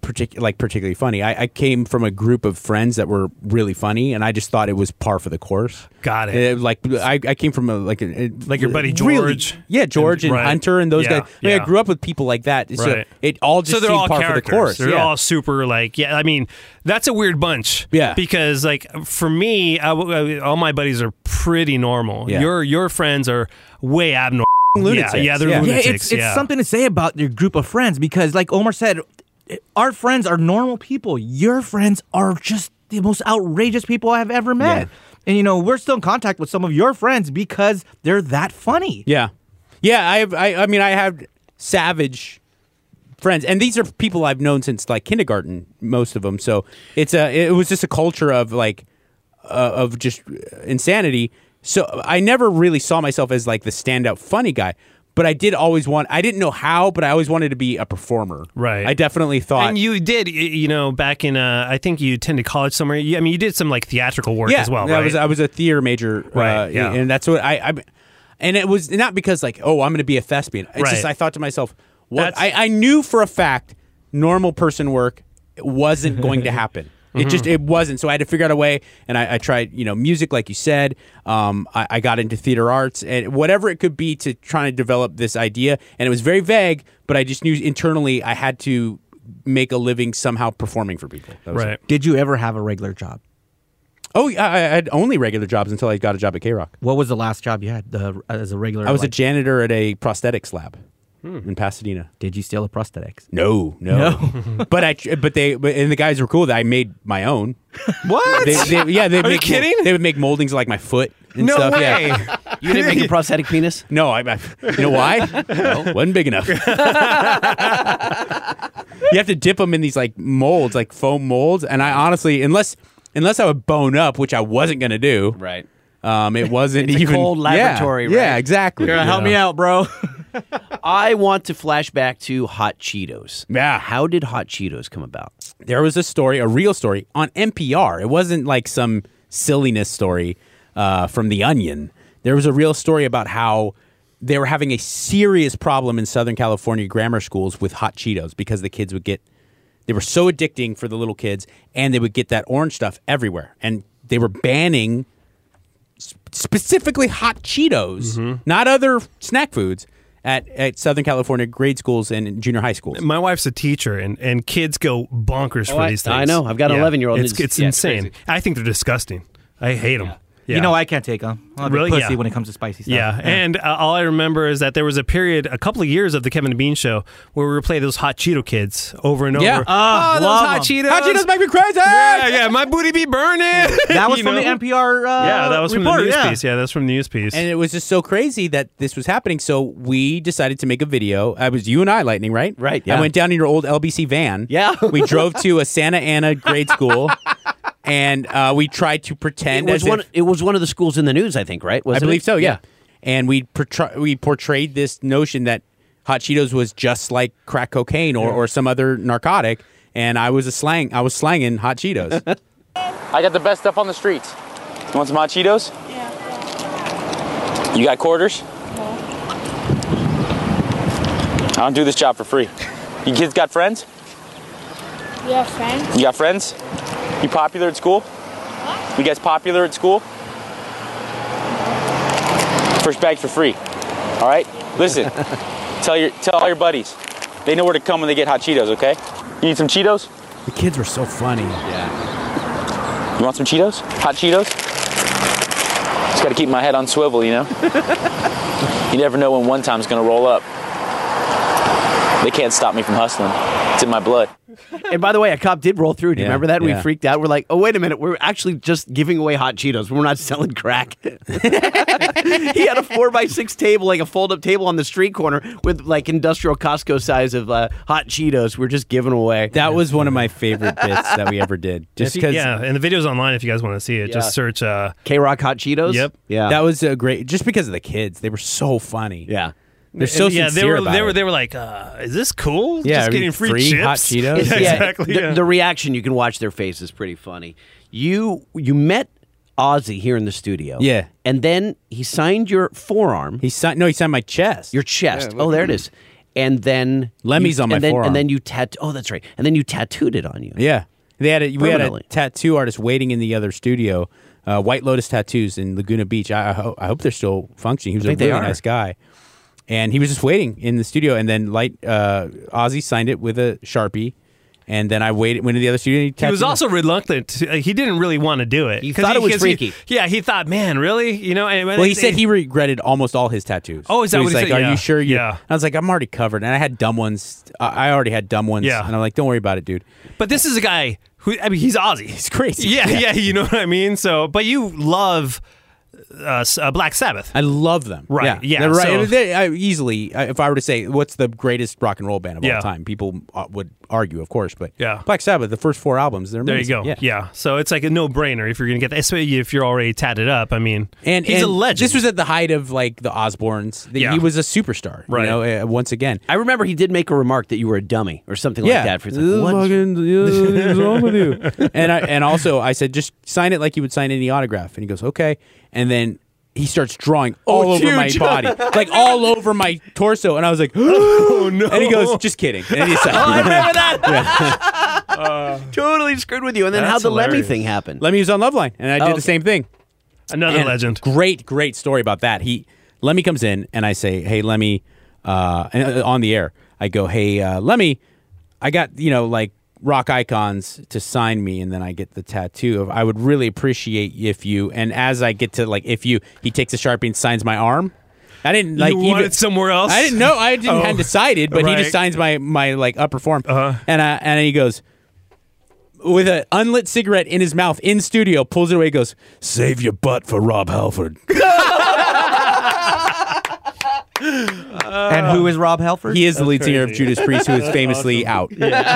[SPEAKER 8] partic- like particularly funny. I, I came from a group of friends that were really funny, and I just thought it was par for the course.
[SPEAKER 4] Got it.
[SPEAKER 8] Uh, like I, I came from a like a, a
[SPEAKER 4] Like your buddy
[SPEAKER 8] really-
[SPEAKER 4] George.
[SPEAKER 8] yeah, George and,
[SPEAKER 4] And- right.
[SPEAKER 8] Hunter and those
[SPEAKER 4] Yeah,
[SPEAKER 8] guys. I mean,
[SPEAKER 4] yeah.
[SPEAKER 8] I grew up with people like that, so
[SPEAKER 4] Right.
[SPEAKER 8] it all just
[SPEAKER 4] so they're
[SPEAKER 8] seemed
[SPEAKER 4] all
[SPEAKER 8] par for the
[SPEAKER 4] characters.
[SPEAKER 8] course.
[SPEAKER 4] They're
[SPEAKER 8] yeah.
[SPEAKER 4] all super like yeah. I mean, that's a weird bunch.
[SPEAKER 8] Yeah.
[SPEAKER 4] Because like for me, I, I- all my buddies are pretty normal.
[SPEAKER 8] Yeah.
[SPEAKER 4] Your your friends are way abnormal.
[SPEAKER 8] Lunatics.
[SPEAKER 4] Yeah, yeah, they're
[SPEAKER 8] Yeah.
[SPEAKER 5] Yeah,
[SPEAKER 4] lunatics.
[SPEAKER 5] it's it's
[SPEAKER 4] yeah.
[SPEAKER 5] something to say about your group of friends because, like Omar said, our friends are normal people. Your friends are just the most outrageous people I've ever met.
[SPEAKER 8] Yeah.
[SPEAKER 5] And you know, we're still in contact with some of your friends because they're that funny.
[SPEAKER 8] Yeah, yeah. I have. I, I mean, I have savage friends, and these are people I've known since like kindergarten. Most of them. So it's a. It was just a culture of like uh, of just insanity. So I never really saw myself as like the standout funny guy. But I did always want. I didn't know how, but I always wanted to be a performer.
[SPEAKER 4] Right.
[SPEAKER 8] I definitely thought.
[SPEAKER 4] And you did, y- you know, back in, uh, I think you attended college somewhere. You- I mean, you did some like theatrical work
[SPEAKER 8] yeah,
[SPEAKER 4] as well,
[SPEAKER 8] I
[SPEAKER 4] right?
[SPEAKER 8] was I was a theater major,
[SPEAKER 4] Right,
[SPEAKER 8] uh,
[SPEAKER 4] yeah.
[SPEAKER 8] and that's what I, I. And it was not because like, oh, I'm going to be a thespian. It's
[SPEAKER 4] Right.
[SPEAKER 8] just I thought to myself, what
[SPEAKER 4] That's-
[SPEAKER 8] I, I knew for a fact, normal person work wasn't going to happen. It just it wasn't. So I had to figure out a way, and I, I tried, you know, music, like you said. Um, I, I got into theater arts and whatever it could be to try to develop this idea. And it was very vague, but I just knew internally I had to make a living somehow performing for people. That was
[SPEAKER 4] right.
[SPEAKER 8] it.
[SPEAKER 5] Did you ever have a regular job?
[SPEAKER 8] Oh, yeah, I, I had only regular jobs until I got a job at K-Rock.
[SPEAKER 5] What was the last job you had the, as a regular?
[SPEAKER 8] I was a
[SPEAKER 5] like-
[SPEAKER 8] janitor at a prosthetics lab in Pasadena.
[SPEAKER 5] Did you steal a prosthetics?
[SPEAKER 8] No, no, but I, but they, but, and the guys were cool. That I made my own.
[SPEAKER 4] What?
[SPEAKER 8] They, they, yeah, they
[SPEAKER 4] Are you
[SPEAKER 8] make,
[SPEAKER 4] kidding?
[SPEAKER 8] They would make moldings of, like my foot and
[SPEAKER 4] No
[SPEAKER 8] stuff.
[SPEAKER 4] way.
[SPEAKER 8] Yeah.
[SPEAKER 3] You didn't make a prosthetic penis?
[SPEAKER 8] No, I, I. You know why? No, wasn't big enough. You have to dip them in these like molds, like foam molds, and I honestly, unless unless I would bone up, which I wasn't gonna do.
[SPEAKER 3] Right.
[SPEAKER 8] Um, it wasn't
[SPEAKER 3] It's a
[SPEAKER 8] even
[SPEAKER 3] cold
[SPEAKER 8] yeah,
[SPEAKER 3] laboratory, right?
[SPEAKER 8] Yeah, exactly.
[SPEAKER 5] You're gonna help
[SPEAKER 8] Yeah.
[SPEAKER 5] me out, bro.
[SPEAKER 3] I want to flash back to Hot Cheetos.
[SPEAKER 8] Yeah.
[SPEAKER 3] How did Hot Cheetos come about?
[SPEAKER 8] There was a story, a real story on N P R. It wasn't like some silliness story uh, from The Onion. There was a real story about how they were having a serious problem in Southern California grammar schools with Hot Cheetos because the kids would get, they were so addicting for the little kids, and they would get that orange stuff everywhere. And they were banning sp- specifically Hot Cheetos, not other snack foods, at, at Southern California grade schools and junior high schools.
[SPEAKER 4] My wife's a teacher, and, and kids go bonkers
[SPEAKER 3] Oh,
[SPEAKER 4] for
[SPEAKER 3] I-
[SPEAKER 4] these things.
[SPEAKER 3] I know. I've got an
[SPEAKER 4] Yeah.
[SPEAKER 3] eleven-year-old, and
[SPEAKER 4] It's,
[SPEAKER 3] it's-
[SPEAKER 4] it's
[SPEAKER 3] yeah, it's
[SPEAKER 4] insane.
[SPEAKER 3] crazy.
[SPEAKER 4] I think they're disgusting. I hate them. Yeah.
[SPEAKER 5] You know, I can't take them. I'm
[SPEAKER 4] Really?
[SPEAKER 5] a pussy
[SPEAKER 4] Yeah.
[SPEAKER 5] when it comes to spicy stuff.
[SPEAKER 4] Yeah, and uh, all I remember is that there was a period, a couple of years of the Kevin and Bean Show, where we would play those Hot Cheeto Kids over and
[SPEAKER 8] Yeah.
[SPEAKER 4] over.
[SPEAKER 5] Ah,
[SPEAKER 4] oh, those
[SPEAKER 5] love
[SPEAKER 4] Hot
[SPEAKER 5] 'em.
[SPEAKER 4] Cheetos!
[SPEAKER 8] Hot Cheetos make me crazy!
[SPEAKER 4] Yeah, yeah, my booty be burning.
[SPEAKER 5] That was
[SPEAKER 4] You
[SPEAKER 5] from
[SPEAKER 4] know?
[SPEAKER 5] the N P R. Uh,
[SPEAKER 4] Yeah, that was from
[SPEAKER 5] report,
[SPEAKER 4] the news
[SPEAKER 5] yeah.
[SPEAKER 4] piece. Yeah, that's from the news piece.
[SPEAKER 8] And it was just so crazy that this was happening. So we decided to make a video. I was you and I, Lightning, right?
[SPEAKER 3] Right, yeah.
[SPEAKER 8] I went down in your old L B C van.
[SPEAKER 3] Yeah.
[SPEAKER 8] We drove to a Santa Ana grade school, and uh, we tried to pretend
[SPEAKER 3] It was
[SPEAKER 8] as
[SPEAKER 3] one.
[SPEAKER 8] if
[SPEAKER 3] It was one of the schools in the news, I think. Right?
[SPEAKER 8] I
[SPEAKER 3] Wasn't
[SPEAKER 8] believe
[SPEAKER 3] it?
[SPEAKER 8] so. Yeah. And we portray- we portrayed this notion that Hot Cheetos was just like crack cocaine or, or some other narcotic, and I was a slang. I was slanging Hot Cheetos.
[SPEAKER 15] I got the best stuff on the streets. You want some Hot Cheetos? Yeah. You got quarters? No. I don't do this job for free. You kids got friends?
[SPEAKER 16] Yeah, friends.
[SPEAKER 15] You got friends? You popular at school? What? You guys popular at school? First bag for free. All right? Listen, tell your tell all your buddies. They know where to come when they get Hot Cheetos, okay? You need some Cheetos?
[SPEAKER 8] The kids were so funny.
[SPEAKER 15] Yeah. You want some Cheetos? Hot Cheetos? Just gotta keep my head on swivel, you know? You never know when one time's gonna roll up. They can't stop me from hustling. It's in my blood.
[SPEAKER 3] And by the way, a cop did roll through. Do you
[SPEAKER 8] Yeah,
[SPEAKER 3] remember that?
[SPEAKER 8] yeah.
[SPEAKER 3] We freaked out. We're like, oh, wait a minute. We're actually just giving away Hot Cheetos. We're not selling crack. He had a four by six table, like a fold-up table on the street corner with like industrial Costco size of uh, Hot Cheetos. We're just giving away.
[SPEAKER 8] That was one of my favorite bits that we ever did. Just
[SPEAKER 4] If you-
[SPEAKER 8] because,
[SPEAKER 4] yeah, and the video's online if you guys want to see it.
[SPEAKER 3] Yeah.
[SPEAKER 4] Just search. Uh,
[SPEAKER 3] K-Rock Hot Cheetos?
[SPEAKER 4] Yep.
[SPEAKER 3] Yeah.
[SPEAKER 8] that was a great. Just because of the kids, they were so funny.
[SPEAKER 3] yeah.
[SPEAKER 8] They're so
[SPEAKER 4] yeah,
[SPEAKER 8] sincere
[SPEAKER 4] they were.
[SPEAKER 8] about
[SPEAKER 4] They were.
[SPEAKER 8] it.
[SPEAKER 4] They were like, uh, "Is this cool?
[SPEAKER 8] Yeah,
[SPEAKER 4] just
[SPEAKER 8] I mean,
[SPEAKER 4] getting free,
[SPEAKER 8] free
[SPEAKER 4] chips?
[SPEAKER 8] Hot Cheetos?
[SPEAKER 4] Yeah,
[SPEAKER 3] Yeah,
[SPEAKER 4] exactly.
[SPEAKER 3] The,
[SPEAKER 4] yeah.
[SPEAKER 3] the reaction, you can watch their face, is pretty funny. You you met Ozzy here in the studio.
[SPEAKER 8] Yeah.
[SPEAKER 3] And then he signed your forearm,
[SPEAKER 8] He signed. No, he signed my chest.
[SPEAKER 3] your chest. Oh, there it is. and then
[SPEAKER 8] Lemmy's
[SPEAKER 3] you,
[SPEAKER 8] on my
[SPEAKER 3] and then,
[SPEAKER 8] forearm.
[SPEAKER 3] And then you tat. Oh, that's right. And then you tattooed it on you.
[SPEAKER 8] Yeah, they had a, we had a
[SPEAKER 3] Permanently.
[SPEAKER 8] tattoo artist waiting in the other studio, uh, White Lotus Tattoos in Laguna Beach. I, I, ho- I hope they're still functioning. He was
[SPEAKER 3] I
[SPEAKER 8] a
[SPEAKER 3] think they
[SPEAKER 8] really
[SPEAKER 3] are.
[SPEAKER 8] nice guy, and he was just waiting in the studio. And then Light uh, Ozzy signed it with a Sharpie. And then I waited, went to the other studio. And he,
[SPEAKER 4] He was
[SPEAKER 8] tattooed
[SPEAKER 4] also reluctant. to- uh, He didn't really want to do it.
[SPEAKER 3] He
[SPEAKER 4] 'Cause
[SPEAKER 3] thought it was
[SPEAKER 4] 'cause
[SPEAKER 3] freaky.
[SPEAKER 4] He, yeah, he thought, man, really? You know. And,
[SPEAKER 8] Well, he said he regretted almost all his tattoos.
[SPEAKER 4] Oh, is that
[SPEAKER 8] so
[SPEAKER 4] what
[SPEAKER 8] he's
[SPEAKER 4] he
[SPEAKER 8] like,
[SPEAKER 4] said?
[SPEAKER 8] Are
[SPEAKER 4] Yeah.
[SPEAKER 8] you sure? You?
[SPEAKER 4] Yeah.
[SPEAKER 8] I was like, I'm already covered, and I had dumb ones. I I already had dumb ones.
[SPEAKER 4] Yeah.
[SPEAKER 8] And I'm like, don't worry about it, dude.
[SPEAKER 4] But this is a guy who, I mean, he's Ozzy.
[SPEAKER 8] He's crazy.
[SPEAKER 4] Yeah, yeah,
[SPEAKER 8] Yeah.
[SPEAKER 4] you know what I mean? So, but you love uh, s- uh, Black Sabbath.
[SPEAKER 8] I love them.
[SPEAKER 4] Right,
[SPEAKER 8] Yeah.
[SPEAKER 4] yeah,
[SPEAKER 8] They're right.
[SPEAKER 4] so-
[SPEAKER 8] They- I, easily, I- if I were to say what's the greatest rock and roll band of
[SPEAKER 4] Yeah.
[SPEAKER 8] all time, people uh, would argue, of course. But
[SPEAKER 4] Yeah.
[SPEAKER 8] Black Sabbath, the first four albums, they're
[SPEAKER 4] There you
[SPEAKER 8] amazing.
[SPEAKER 4] go.
[SPEAKER 8] Yeah.
[SPEAKER 4] Yeah. So it's like a no-brainer if you're going to get that, especially if you're already tatted up. I mean,
[SPEAKER 8] And
[SPEAKER 4] he's
[SPEAKER 8] and
[SPEAKER 4] a legend.
[SPEAKER 8] This was at the height of like the Osbournes. The-
[SPEAKER 4] Yeah.
[SPEAKER 8] He was a superstar.
[SPEAKER 4] Right.
[SPEAKER 8] You know, uh, once again.
[SPEAKER 3] I remember he did make a remark that you were a dummy or something
[SPEAKER 8] Yeah.
[SPEAKER 3] like that. For he's like, what?
[SPEAKER 8] Fucking- what's wrong with you? And I and also I said just sign it like you would sign any autograph. And he goes okay. And then he starts drawing all
[SPEAKER 3] Oh,
[SPEAKER 8] over my
[SPEAKER 3] huge.
[SPEAKER 8] body, like all over my torso. And I was like, oh no! And he goes, just kidding. And he said,
[SPEAKER 3] Oh, I remember that. Totally screwed with you. And then
[SPEAKER 4] That's
[SPEAKER 3] how'd the Lemmy
[SPEAKER 4] hilarious.
[SPEAKER 3] thing happen?
[SPEAKER 8] Lemmy was on Loveline, and I did
[SPEAKER 3] Oh, okay.
[SPEAKER 8] the same thing.
[SPEAKER 4] Another
[SPEAKER 8] And
[SPEAKER 4] legend.
[SPEAKER 8] Great, great story about that. He Lemmy comes in, and I say, "Hey, Lemmy," uh, and, uh, on the air, I go, "Hey, uh, Lemmy, I got you know like rock icons to sign me, and then I get the tattoo of. I would really appreciate if you." And as I get to like, if you, he takes a Sharpie and signs my arm. I didn't like
[SPEAKER 4] you
[SPEAKER 8] even,
[SPEAKER 4] want it somewhere else?
[SPEAKER 8] I didn't know. I didn't
[SPEAKER 4] Oh.
[SPEAKER 8] hadn't decided, but he
[SPEAKER 4] Right.
[SPEAKER 8] just signs my my like upper form,
[SPEAKER 4] Uh-huh.
[SPEAKER 8] and uh, and he goes. With an unlit cigarette in his mouth in studio, pulls it away, goes, "Save your butt for Rob Halford."
[SPEAKER 5] And who is Rob Halford?
[SPEAKER 8] He is the lead singer of
[SPEAKER 4] crazy.
[SPEAKER 8] Judas Priest, who is famously out.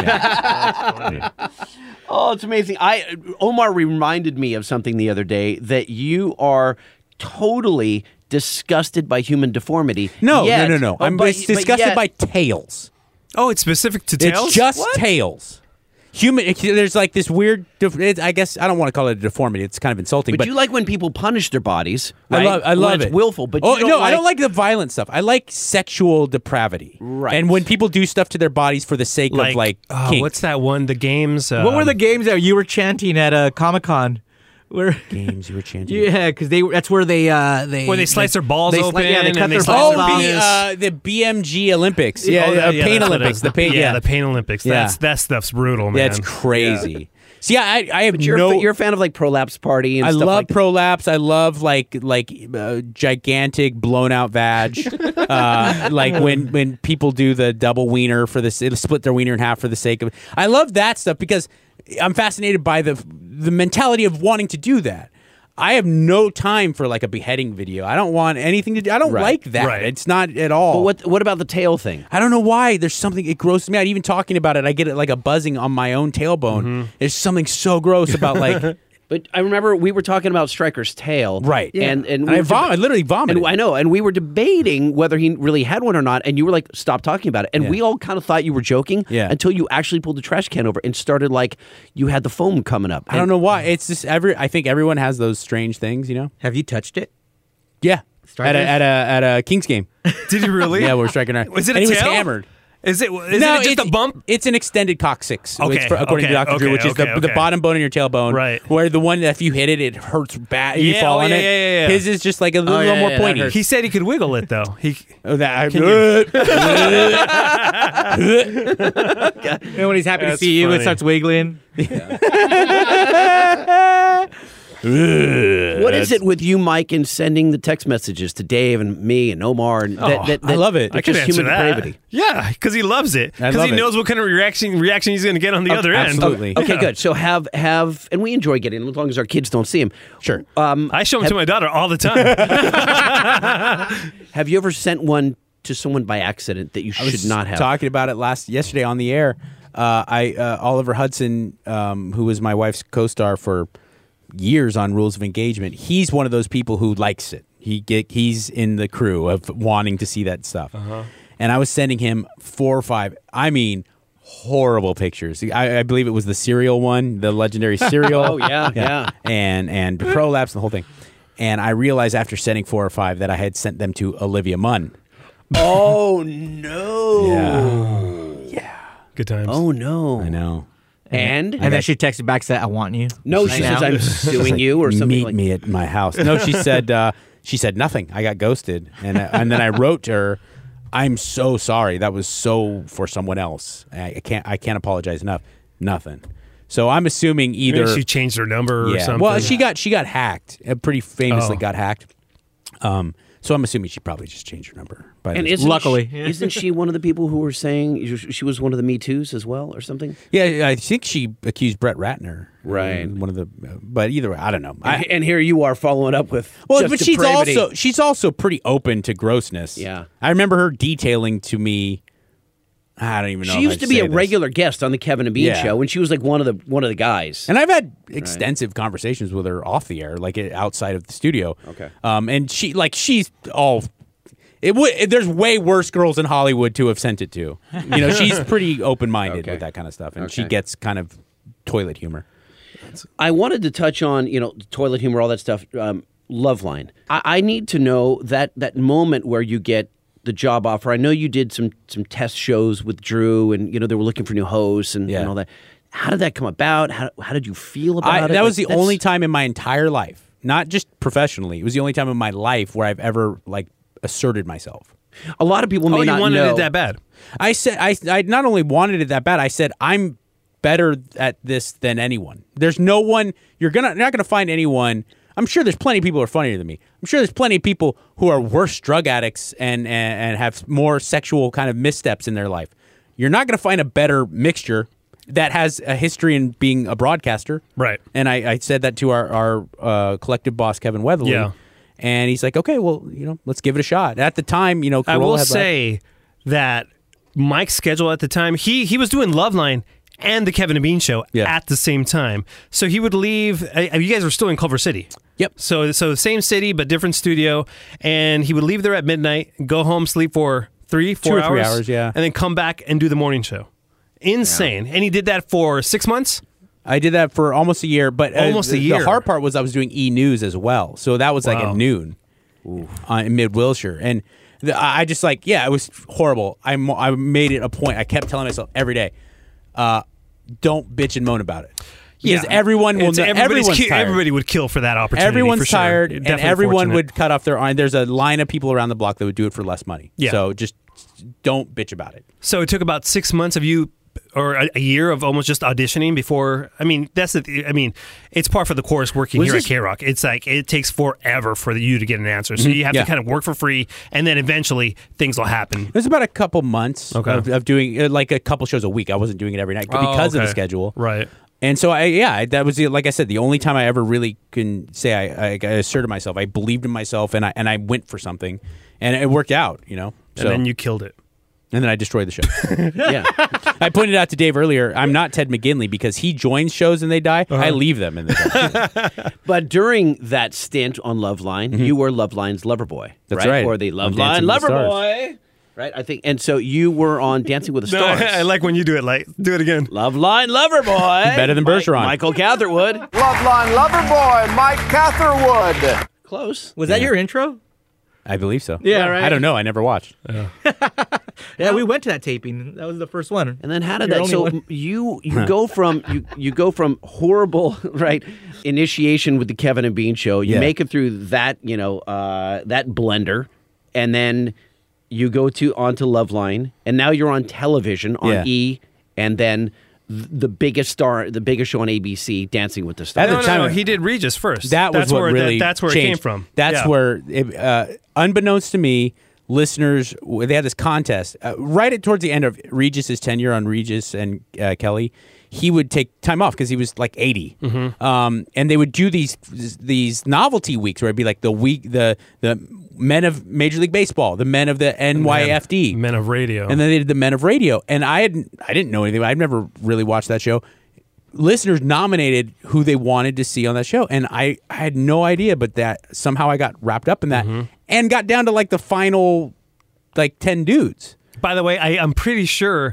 [SPEAKER 3] Oh, it's amazing. I Omar reminded me of something the other day that you are totally disgusted by human deformity.
[SPEAKER 8] No,
[SPEAKER 3] Yet-
[SPEAKER 8] no, no, no.
[SPEAKER 3] Oh,
[SPEAKER 8] I'm
[SPEAKER 3] but-
[SPEAKER 8] dis- disgusted
[SPEAKER 3] but yet-
[SPEAKER 8] by tails.
[SPEAKER 4] Oh, it's specific to tails?
[SPEAKER 8] It's just
[SPEAKER 3] What?
[SPEAKER 8] tails. Human. it- There's like this weird. def- It, I guess I don't want to call it a deformity. It's kind of insulting.
[SPEAKER 3] But,
[SPEAKER 8] But,
[SPEAKER 3] you like when people punish their bodies.
[SPEAKER 8] I
[SPEAKER 3] Right?
[SPEAKER 8] love. I
[SPEAKER 3] When
[SPEAKER 8] love
[SPEAKER 3] it's
[SPEAKER 8] it.
[SPEAKER 3] willful, but
[SPEAKER 8] oh
[SPEAKER 3] you don't
[SPEAKER 8] no,
[SPEAKER 3] like,
[SPEAKER 8] I don't like the violent stuff. I like sexual depravity.
[SPEAKER 3] Right.
[SPEAKER 8] And when people do stuff to their bodies for the sake
[SPEAKER 4] Like,
[SPEAKER 8] of like
[SPEAKER 4] oh,
[SPEAKER 8] kink.
[SPEAKER 4] what's that one? The games. Uh,
[SPEAKER 5] What were the games that you were chanting at uh, Comic Con? Where
[SPEAKER 8] games you were chanting?
[SPEAKER 5] yeah, because they that's where they uh they
[SPEAKER 4] Where they slice their balls
[SPEAKER 5] they,
[SPEAKER 4] open
[SPEAKER 5] Yeah, they cut
[SPEAKER 4] and they
[SPEAKER 5] their
[SPEAKER 4] slice
[SPEAKER 5] balls
[SPEAKER 8] Oh,
[SPEAKER 4] their
[SPEAKER 5] off.
[SPEAKER 8] the,
[SPEAKER 4] penis.
[SPEAKER 8] uh, the B M G Olympics. Yeah,
[SPEAKER 4] Oh,
[SPEAKER 8] uh,
[SPEAKER 4] yeah,
[SPEAKER 8] Pain
[SPEAKER 4] that's what it
[SPEAKER 8] Olympics.
[SPEAKER 4] is.
[SPEAKER 8] The pain.
[SPEAKER 4] yeah,
[SPEAKER 8] Yeah,
[SPEAKER 4] the Pain Olympics.
[SPEAKER 8] Yeah.
[SPEAKER 4] That's that stuff's brutal, man.
[SPEAKER 8] That's crazy. See, I I have
[SPEAKER 3] But you're,
[SPEAKER 8] no.
[SPEAKER 3] a, fa- you're a fan of like Prolapse Party and
[SPEAKER 8] I
[SPEAKER 3] stuff
[SPEAKER 8] love
[SPEAKER 3] like that.
[SPEAKER 8] prolapse. I love like like uh, gigantic blown out vag. uh, like when when people do the double wiener for this, it'll split their wiener in half for the sake of. I love that stuff because I'm fascinated by the the mentality of wanting to do that. I have no time for like a beheading video. I don't want anything to do. I don't
[SPEAKER 3] Right.
[SPEAKER 8] like that.
[SPEAKER 4] Right.
[SPEAKER 8] It's not at all.
[SPEAKER 3] But what what about the tail thing?
[SPEAKER 8] I don't know why. There's something, it grosses me out. Even talking about it, I get it like a buzzing on my own tailbone.
[SPEAKER 3] Mm-hmm.
[SPEAKER 8] There's something so gross about like.
[SPEAKER 3] But I remember we were talking about Stryker's tail,
[SPEAKER 8] Right.
[SPEAKER 3] And
[SPEAKER 8] Yeah.
[SPEAKER 3] and,
[SPEAKER 8] And
[SPEAKER 3] we
[SPEAKER 8] I
[SPEAKER 3] were
[SPEAKER 8] vom- I literally vomited.
[SPEAKER 3] And I know, and we were debating whether he really had one or not. And you were like, "Stop talking about it." And
[SPEAKER 8] Yeah.
[SPEAKER 3] we all kind of thought you were joking,
[SPEAKER 8] Yeah.
[SPEAKER 3] until you actually pulled the trash can over and started like you had the foam coming up.
[SPEAKER 8] I don't know why. It's just every. I think everyone has those strange things, you know.
[SPEAKER 5] Have you touched it?
[SPEAKER 8] Yeah,
[SPEAKER 5] Strikers?
[SPEAKER 8] at a at a at a Kings game.
[SPEAKER 4] Did you really?
[SPEAKER 8] Yeah, we're striking out.
[SPEAKER 4] Was it a
[SPEAKER 8] and he was
[SPEAKER 4] tail?
[SPEAKER 8] hammered.
[SPEAKER 4] Is it? Is
[SPEAKER 8] no,
[SPEAKER 4] it just
[SPEAKER 8] it's,
[SPEAKER 4] a bump?
[SPEAKER 8] It's an extended coccyx.
[SPEAKER 4] Okay,
[SPEAKER 8] It's for- according
[SPEAKER 4] okay,
[SPEAKER 8] to Doctor Drew,
[SPEAKER 4] okay,
[SPEAKER 8] which is the,
[SPEAKER 4] okay,
[SPEAKER 8] the
[SPEAKER 4] okay.
[SPEAKER 8] bottom bone in your tailbone.
[SPEAKER 4] Right.
[SPEAKER 8] Where the one that if you hit it, it hurts bad. You
[SPEAKER 4] Yeah,
[SPEAKER 8] fall
[SPEAKER 4] oh,
[SPEAKER 8] on
[SPEAKER 4] yeah,
[SPEAKER 8] it.
[SPEAKER 4] yeah, yeah, yeah.
[SPEAKER 8] His is just like a little,
[SPEAKER 5] Oh, yeah,
[SPEAKER 8] more
[SPEAKER 5] yeah, that
[SPEAKER 8] pointy.
[SPEAKER 5] hurts.
[SPEAKER 4] He said he could wiggle it though. He.
[SPEAKER 8] Oh, that.
[SPEAKER 4] Can
[SPEAKER 5] And when he's happy to
[SPEAKER 4] That's
[SPEAKER 5] see you, it
[SPEAKER 4] funny.
[SPEAKER 5] starts wiggling.
[SPEAKER 3] What is it with you, Mike, and sending the text messages to Dave and me and Omar? And that,
[SPEAKER 4] Oh,
[SPEAKER 3] that, that,
[SPEAKER 8] I love it.
[SPEAKER 4] I
[SPEAKER 3] It's
[SPEAKER 4] could
[SPEAKER 3] just
[SPEAKER 4] answer
[SPEAKER 3] human
[SPEAKER 4] that.
[SPEAKER 3] depravity.
[SPEAKER 4] Yeah, because he loves it.
[SPEAKER 8] I
[SPEAKER 4] Because
[SPEAKER 8] love
[SPEAKER 4] he
[SPEAKER 8] it.
[SPEAKER 4] knows what kind of reaction reaction he's going to get on the other end.
[SPEAKER 8] absolutely.
[SPEAKER 3] Okay,
[SPEAKER 4] Yeah.
[SPEAKER 3] good. So have have, and we enjoy getting them as long as our kids don't see them.
[SPEAKER 8] Sure.
[SPEAKER 3] Um,
[SPEAKER 4] I show him
[SPEAKER 3] have,
[SPEAKER 4] to my daughter all the time.
[SPEAKER 3] have you ever sent one to someone by accident that you
[SPEAKER 8] I was
[SPEAKER 3] should not have?
[SPEAKER 8] talking about it last yesterday on the air. Uh, I uh, Oliver Hudson, um, who was my wife's co-star for years on Rules of Engagement, he's one of those people who likes it. He get he's in the crew of wanting to see that stuff.
[SPEAKER 4] Uh-huh.
[SPEAKER 8] And I was sending him four or five. I mean, horrible pictures. I, I believe it was the cereal one, the legendary cereal.
[SPEAKER 3] Oh, yeah, yeah.
[SPEAKER 8] And and prolapse and the whole thing. And I realized after sending four or five that I had sent them to Olivia Munn.
[SPEAKER 3] Oh no!
[SPEAKER 8] Yeah. Yeah.
[SPEAKER 4] Good times.
[SPEAKER 3] Oh no!
[SPEAKER 8] I know.
[SPEAKER 3] And
[SPEAKER 5] and then she texted back, said, "I want you."
[SPEAKER 3] No,
[SPEAKER 5] Right
[SPEAKER 3] she
[SPEAKER 5] now.
[SPEAKER 3] says I'm suing you or something.
[SPEAKER 8] Meet
[SPEAKER 3] like
[SPEAKER 8] me at my house. No, she said. Uh, she said nothing. I got ghosted, and I, and then I wrote to her, "I'm so sorry. That was so for someone else. I, I can't. I can't apologize enough. Nothing." So I'm assuming either
[SPEAKER 4] Maybe she changed her number or
[SPEAKER 8] yeah.
[SPEAKER 4] something.
[SPEAKER 8] Well, she got she got hacked. Uh, pretty famously
[SPEAKER 4] Oh.
[SPEAKER 8] got hacked. Um. So I'm assuming she probably just changed her number. By
[SPEAKER 3] And
[SPEAKER 8] this-
[SPEAKER 3] isn't
[SPEAKER 5] Luckily.
[SPEAKER 3] she, isn't she one of the people who were saying she was one of the Me Too's as well, or something?
[SPEAKER 8] yeah, I think she accused Brett Ratner.
[SPEAKER 3] Right.
[SPEAKER 8] uh, One of the. Uh, but either way, I don't know. I,
[SPEAKER 3] And, and here you are following up with
[SPEAKER 8] Well,
[SPEAKER 3] just
[SPEAKER 8] but she's
[SPEAKER 3] depravity.
[SPEAKER 8] also she's also pretty open to grossness.
[SPEAKER 3] Yeah.
[SPEAKER 8] I remember her detailing to me. I don't even know.
[SPEAKER 3] She
[SPEAKER 8] if
[SPEAKER 3] used
[SPEAKER 8] I'd
[SPEAKER 3] to be
[SPEAKER 8] say
[SPEAKER 3] a
[SPEAKER 8] this.
[SPEAKER 3] regular guest on the Kevin and Bean
[SPEAKER 8] Yeah.
[SPEAKER 3] show when she was like one of the one of the guys.
[SPEAKER 8] and I've had extensive conversations with her off the air, like uh, outside of the studio.
[SPEAKER 3] Okay.
[SPEAKER 8] Um, and she like she's all. It would. There's way worse girls in Hollywood to have sent it to. You know, she's pretty open minded
[SPEAKER 3] Okay.
[SPEAKER 8] with that kind of stuff, and she
[SPEAKER 3] Okay.
[SPEAKER 8] gets kind of toilet humor.
[SPEAKER 3] I wanted to touch on, you know, toilet humor, all that stuff. Um, Loveline. I, I need to know that that moment where you get the job offer. I know you did some some test shows with Drew, and you know they were looking for new hosts and,
[SPEAKER 8] Yeah.
[SPEAKER 3] and all that. How did that come about? How how did you feel about
[SPEAKER 8] I,
[SPEAKER 3] it?
[SPEAKER 8] that was
[SPEAKER 3] Like,
[SPEAKER 8] the
[SPEAKER 3] that's-
[SPEAKER 8] only time in my entire life, not just professionally. It was the only time in my life where I've ever like asserted myself.
[SPEAKER 3] A lot of people may
[SPEAKER 4] oh, you
[SPEAKER 3] not
[SPEAKER 4] wanted
[SPEAKER 3] know
[SPEAKER 4] it that bad.
[SPEAKER 8] I said I, I not only wanted it that bad. I said I'm better at this than anyone. There's no one you're gonna you're not gonna find anyone. I'm sure there's plenty of people who are funnier than me. I'm sure there's plenty of people who are worse drug addicts and and, and have more sexual kind of missteps in their life. You're not gonna find a better mixture that has a history in being a broadcaster.
[SPEAKER 4] Right.
[SPEAKER 8] And I, I said that to our our uh, collective boss Kevin Weatherly.
[SPEAKER 4] Yeah.
[SPEAKER 8] And he's like, okay, well, you know, let's give it a shot. At the time, you know,
[SPEAKER 4] I
[SPEAKER 8] Corolla
[SPEAKER 4] will
[SPEAKER 8] had
[SPEAKER 4] say that Mike's schedule at the time, he he was doing Loveline and the Kevin and Bean show
[SPEAKER 8] Yeah.
[SPEAKER 4] at the same time. So he would leave. Uh, you guys were still in Culver City.
[SPEAKER 8] Yep.
[SPEAKER 4] So so same city but different studio, and he would leave there at midnight, go home, sleep for three, four
[SPEAKER 8] Two or
[SPEAKER 4] hours,
[SPEAKER 8] three hours, yeah.
[SPEAKER 4] and then come back and do the morning show. Insane. And he did that for six months.
[SPEAKER 8] I did that for almost a year, but uh,
[SPEAKER 4] Almost a
[SPEAKER 8] the-
[SPEAKER 4] year.
[SPEAKER 8] The hard part was I was doing E News as well, so that was like
[SPEAKER 4] Wow.
[SPEAKER 8] at noon uh, in Mid Wilshire, and the, I I just like yeah, it was horrible. I mo- I made it a point. I kept telling myself every day, uh, don't bitch and moan about it. Because
[SPEAKER 4] Yeah.
[SPEAKER 8] everyone will.
[SPEAKER 4] It's-
[SPEAKER 8] Know,
[SPEAKER 4] everybody's
[SPEAKER 8] everyone's
[SPEAKER 4] ki-
[SPEAKER 8] tired.
[SPEAKER 4] everybody would kill for that opportunity.
[SPEAKER 8] Everyone's
[SPEAKER 4] for sure.
[SPEAKER 8] tired, and
[SPEAKER 4] Definitely
[SPEAKER 8] everyone
[SPEAKER 4] fortunate.
[SPEAKER 8] would cut off their arm. There's a line of people around the block that would do it for less money.
[SPEAKER 4] Yeah.
[SPEAKER 8] So just don't bitch about it.
[SPEAKER 4] So it took about six months of you, or a, a year of almost just auditioning before. I mean, that's the. I mean, it's par for the course working
[SPEAKER 3] Was
[SPEAKER 4] here
[SPEAKER 3] this-
[SPEAKER 4] at K Rock. It's like it takes forever for you to get an answer. So
[SPEAKER 8] Mhm.
[SPEAKER 4] you have
[SPEAKER 8] Yeah.
[SPEAKER 4] to kind of work for free, and then eventually things will happen.
[SPEAKER 8] It was about a couple months
[SPEAKER 4] Okay.
[SPEAKER 8] of, of doing uh, like a couple shows a week. I wasn't doing it every night
[SPEAKER 4] Oh,
[SPEAKER 8] because of the
[SPEAKER 4] okay.
[SPEAKER 8] schedule.
[SPEAKER 4] Right.
[SPEAKER 8] And so I, yeah, I- that was the, like I said, the only time I ever really can say I, I, I asserted myself. I believed in myself, and I and I went for something, and it worked out. You know,
[SPEAKER 4] And
[SPEAKER 8] so
[SPEAKER 4] then you killed it.
[SPEAKER 8] and then I destroyed the show.
[SPEAKER 3] yeah.
[SPEAKER 8] I pointed out to Dave earlier. I'm not Ted McGinley because he joins shows and they die.
[SPEAKER 4] Uh-huh.
[SPEAKER 8] I leave them and they die.
[SPEAKER 3] But during that stint on Loveline, you were Loveline's lover boy.
[SPEAKER 8] Mm-hmm. That's right.
[SPEAKER 3] Or the
[SPEAKER 8] On Dancing
[SPEAKER 3] Loveline
[SPEAKER 8] with the
[SPEAKER 3] lover
[SPEAKER 8] Stars.
[SPEAKER 3] boy. Right, I think, and so you were on Dancing with the
[SPEAKER 4] No,
[SPEAKER 3] Stars.
[SPEAKER 4] I, I like when you do it. Like, do it again.
[SPEAKER 3] Loveline lover boy.
[SPEAKER 8] Better than
[SPEAKER 3] Mike-
[SPEAKER 8] Bergeron.
[SPEAKER 3] Michael Catherwood.
[SPEAKER 13] Loveline lover boy, Mike Catherwood.
[SPEAKER 3] Close.
[SPEAKER 5] Was that your intro?
[SPEAKER 8] I believe so.
[SPEAKER 5] Yeah, right.
[SPEAKER 8] I don't know. I never watched.
[SPEAKER 5] Yeah, we went to that taping. That was the first one.
[SPEAKER 3] And then how did
[SPEAKER 5] Your
[SPEAKER 3] that?
[SPEAKER 5] only
[SPEAKER 3] So
[SPEAKER 5] one.
[SPEAKER 3] you you go from you you go from horrible right initiation with the Kevin and Bean show. You
[SPEAKER 8] Yeah.
[SPEAKER 3] make it through that you know uh, that blender, and then you go to onto Loveline, and now you're on television on
[SPEAKER 8] Yeah.
[SPEAKER 3] E, and then th- the biggest star, the biggest show on A B C, Dancing with the Stars.
[SPEAKER 8] At the
[SPEAKER 4] no,
[SPEAKER 8] time-
[SPEAKER 4] no, no, he did Regis first.
[SPEAKER 8] That was
[SPEAKER 4] that's
[SPEAKER 8] what
[SPEAKER 4] where
[SPEAKER 8] really
[SPEAKER 4] that, that's where it came
[SPEAKER 8] changed.
[SPEAKER 4] from.
[SPEAKER 8] That's
[SPEAKER 4] Yeah.
[SPEAKER 8] where, it, uh, unbeknownst to me, listeners they had this contest uh, right at towards the end of Regis's tenure on Regis and uh, Kelly. He would take time off because he was like eighty,
[SPEAKER 4] Mm-hmm.
[SPEAKER 8] um, and they would do these these novelty weeks where it'd be like the week the the men of Major League Baseball, the men of the N Y F D,
[SPEAKER 4] Men of Radio.
[SPEAKER 8] and then they did the Men of Radio. And I had I didn't know anything. I'd never really watched that show. Listeners nominated who they wanted to see on that show, and I, I had no idea, but that somehow I got wrapped up in that and got down to like the final like ten dudes.
[SPEAKER 4] By the way, I, I'm pretty sure